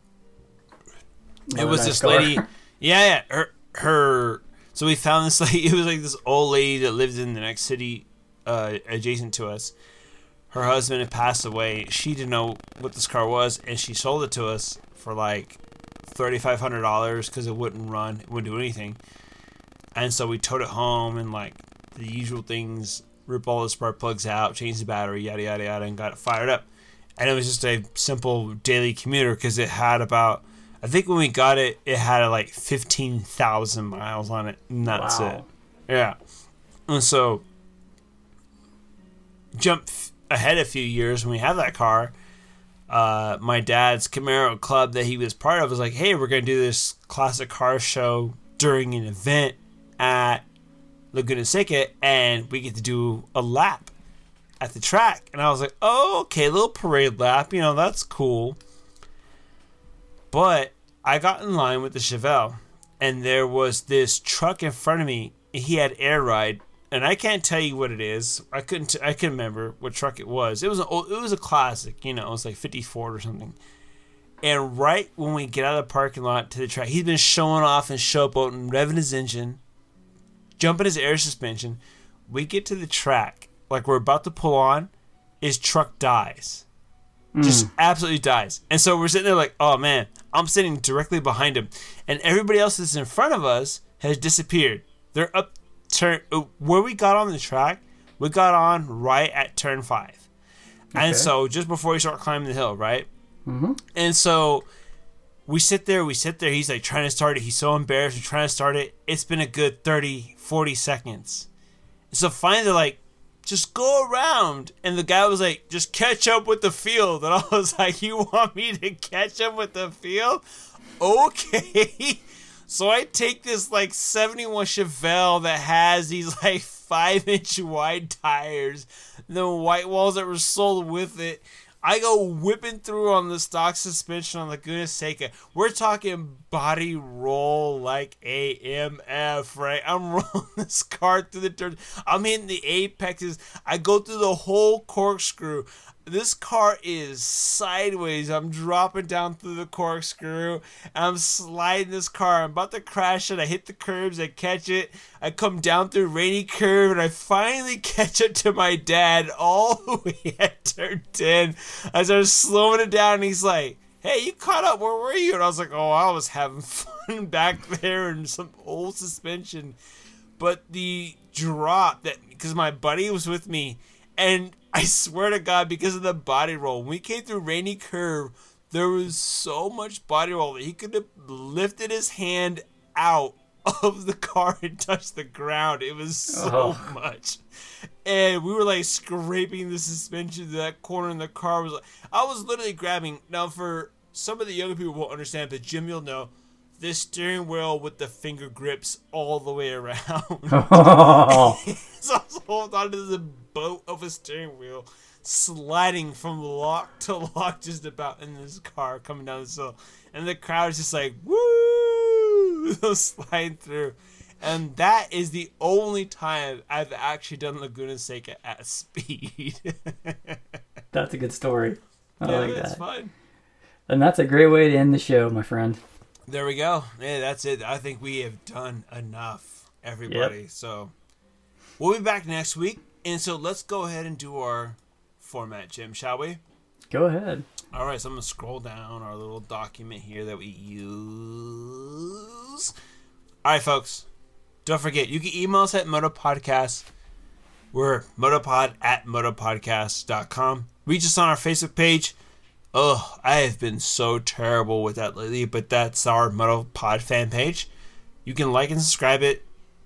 It was nice this car. lady. Yeah, her. So we found this lady. It was like this old lady that lived in the next city adjacent to us. Her husband had passed away. She didn't know what this car was, and she sold it to us for like $3,500 because it wouldn't run, it wouldn't do anything. And so we towed it home and like the usual things, rip all the spark plugs out, change the battery, yada yada yada, and got it fired up. And it was just a simple daily commuter because it had about, I think when we got it, it had like 15,000 miles on it, and that's it. Yeah. And so jump ahead a few years when we had that car. My dad's Camaro club that he was part of was like, hey, we're going to do this classic car show during an event at Laguna Seca, and we get to do a lap at the track. And I was like, oh, okay, a little parade lap, that's cool. But I got in line with the Chevelle, and there was this truck in front of me. He had air ride, and I can't tell you what it is. I couldn't remember what truck it was. It was a classic, it was like 50 Ford or something. And right when we get out of the parking lot to the track, he's been showing off and showboating, revving his engine, jumping his air suspension. We get to the track, like we're about to pull on, his truck dies. Just absolutely dies. And so we're sitting there like, oh man, I'm sitting directly behind him. And everybody else that's in front of us has disappeared. They're up where we got on the track, we got on right at turn 5. Okay. And so just before we start climbing the hill, right? Mm-hmm. And so we sit there. He's like trying to start it. He's so embarrassed. We're trying to start it. It's been a good 30, 40 seconds. So finally they're like, just go around. And the guy was like, just catch up with the field. And I was like, you want me to catch up with the field? Okay. So I take this like 71 Chevelle that has these like 5-inch wide tires, the white walls that were sold with it. I go whipping through on the stock suspension on Laguna Seca. We're talking body roll like AMF, right? I'm rolling this car through the dirt. I'm hitting the apexes. I go through the whole corkscrew. This car is sideways. I'm dropping down through the corkscrew. I'm sliding this car. I'm about to crash it. I hit the curbs. I catch it. I come down through Rainy Curve, and I finally catch up to my dad all the way at turn 10. I started slowing it down, and he's like, hey, you caught up. Where were you? And I was like, oh, I was having fun back there in some old suspension. But the drop, because my buddy was with me, and I swear to God, because of the body roll, when we came through Rainy Curve, there was so much body roll that he could have lifted his hand out of the car and touched the ground. It was so much. And we were like scraping the suspension to that corner in the car. I was literally grabbing. Now, for some of the younger people won't understand, but Jim, you'll know, this steering wheel with the finger grips all the way around. So I was holding onto the boat of a steering wheel, sliding from lock to lock just about in this car coming down this hill. And the crowd is just like, woo! Sliding through. And that is the only time I've actually done Laguna Seca at speed. That's a good story. I like that. It's fun. And that's a great way to end the show, my friend. There we go. Yeah, that's it. I think we have done enough, everybody. Yep. So we'll be back next week. And so let's go ahead and do our format, Jim, shall we? Go ahead. All right, so I'm going to scroll down our little document here that we use. All right, folks. Don't forget, you can email us at MotoPodcast. We're motopod@motopodcast.com. Reach us on our Facebook page. Oh, I have been so terrible with that lately, but that's our MotoPod fan page. You can like and subscribe it.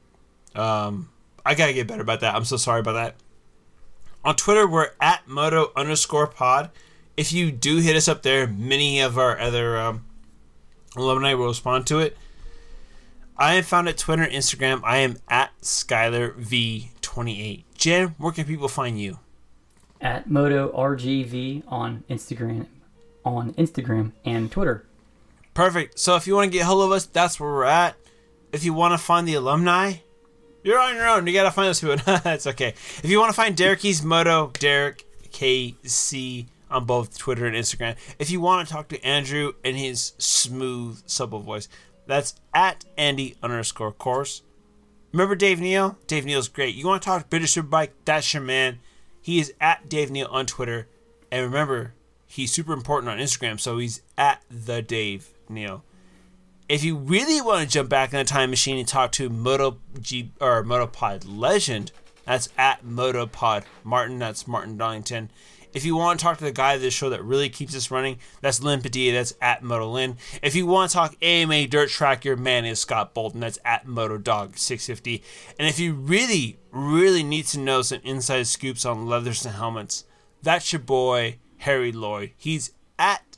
I got to get better about that. I'm so sorry about that. On Twitter, we're at @moto_pod. If you do hit us up there, many of our other alumni will respond to it. I am found at Twitter and Instagram. I am at SkylerV28. Jim, where can people find you? At MotoRGV on Instagram and Twitter. Perfect. So if you want to get a hold of us, that's where we're at. If you want to find the alumni, you're on your own. You got to find those people. It's okay. If you want to find Derek Keys Moto, Derek KC on both Twitter and Instagram. If you want to talk to Andrew and his smooth, supple voice, that's at Andy_course. Remember Dave Neal? Dave Neal's great. You want to talk to British Superbike? That's your man. He is at Dave Neal on Twitter. And remember, he's super important on Instagram, so he's at the Dave Neal. If you really want to jump back in the time machine and talk to Motopod legend, that's at Motopod Martin. That's Martin Donington. If you want to talk to the guy of this show that really keeps us running, that's Lynn Padilla. That's at MotoLynn. If you want to talk AMA dirt track, your man is Scott Bolton. That's at MotoDog650. And if you really, really need to know some inside scoops on leathers and helmets, that's your boy, Harry Lloyd. He's at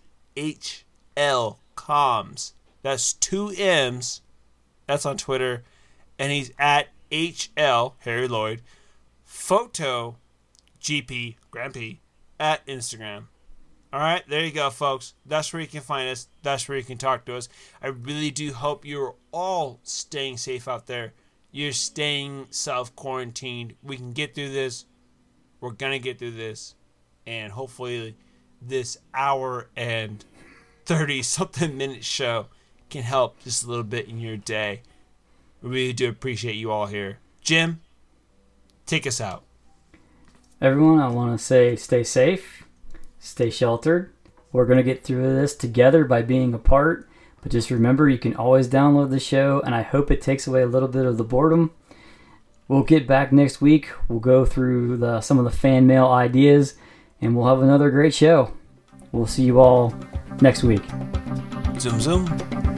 HL Comms. That's 2 M's. That's on Twitter. And he's at HL, Harry Lloyd, Photo GP, Grand P, at Instagram. All right, there you go, folks. That's where you can find us. That's where you can talk to us. I really do hope you're all staying safe out there. You're staying self-quarantined. We can get through this. We're going to get through this. And hopefully this hour and 30-something minute show can help just a little bit in your day. We really do appreciate you all here. Jim, take us out. Everyone, I want to say stay safe, stay sheltered. We're going to get through this together by being apart. But just remember, you can always download the show, and I hope it takes away a little bit of the boredom. We'll get back next week. We'll go through some of the fan mail ideas, and we'll have another great show. We'll see you all next week. Zoom, zoom.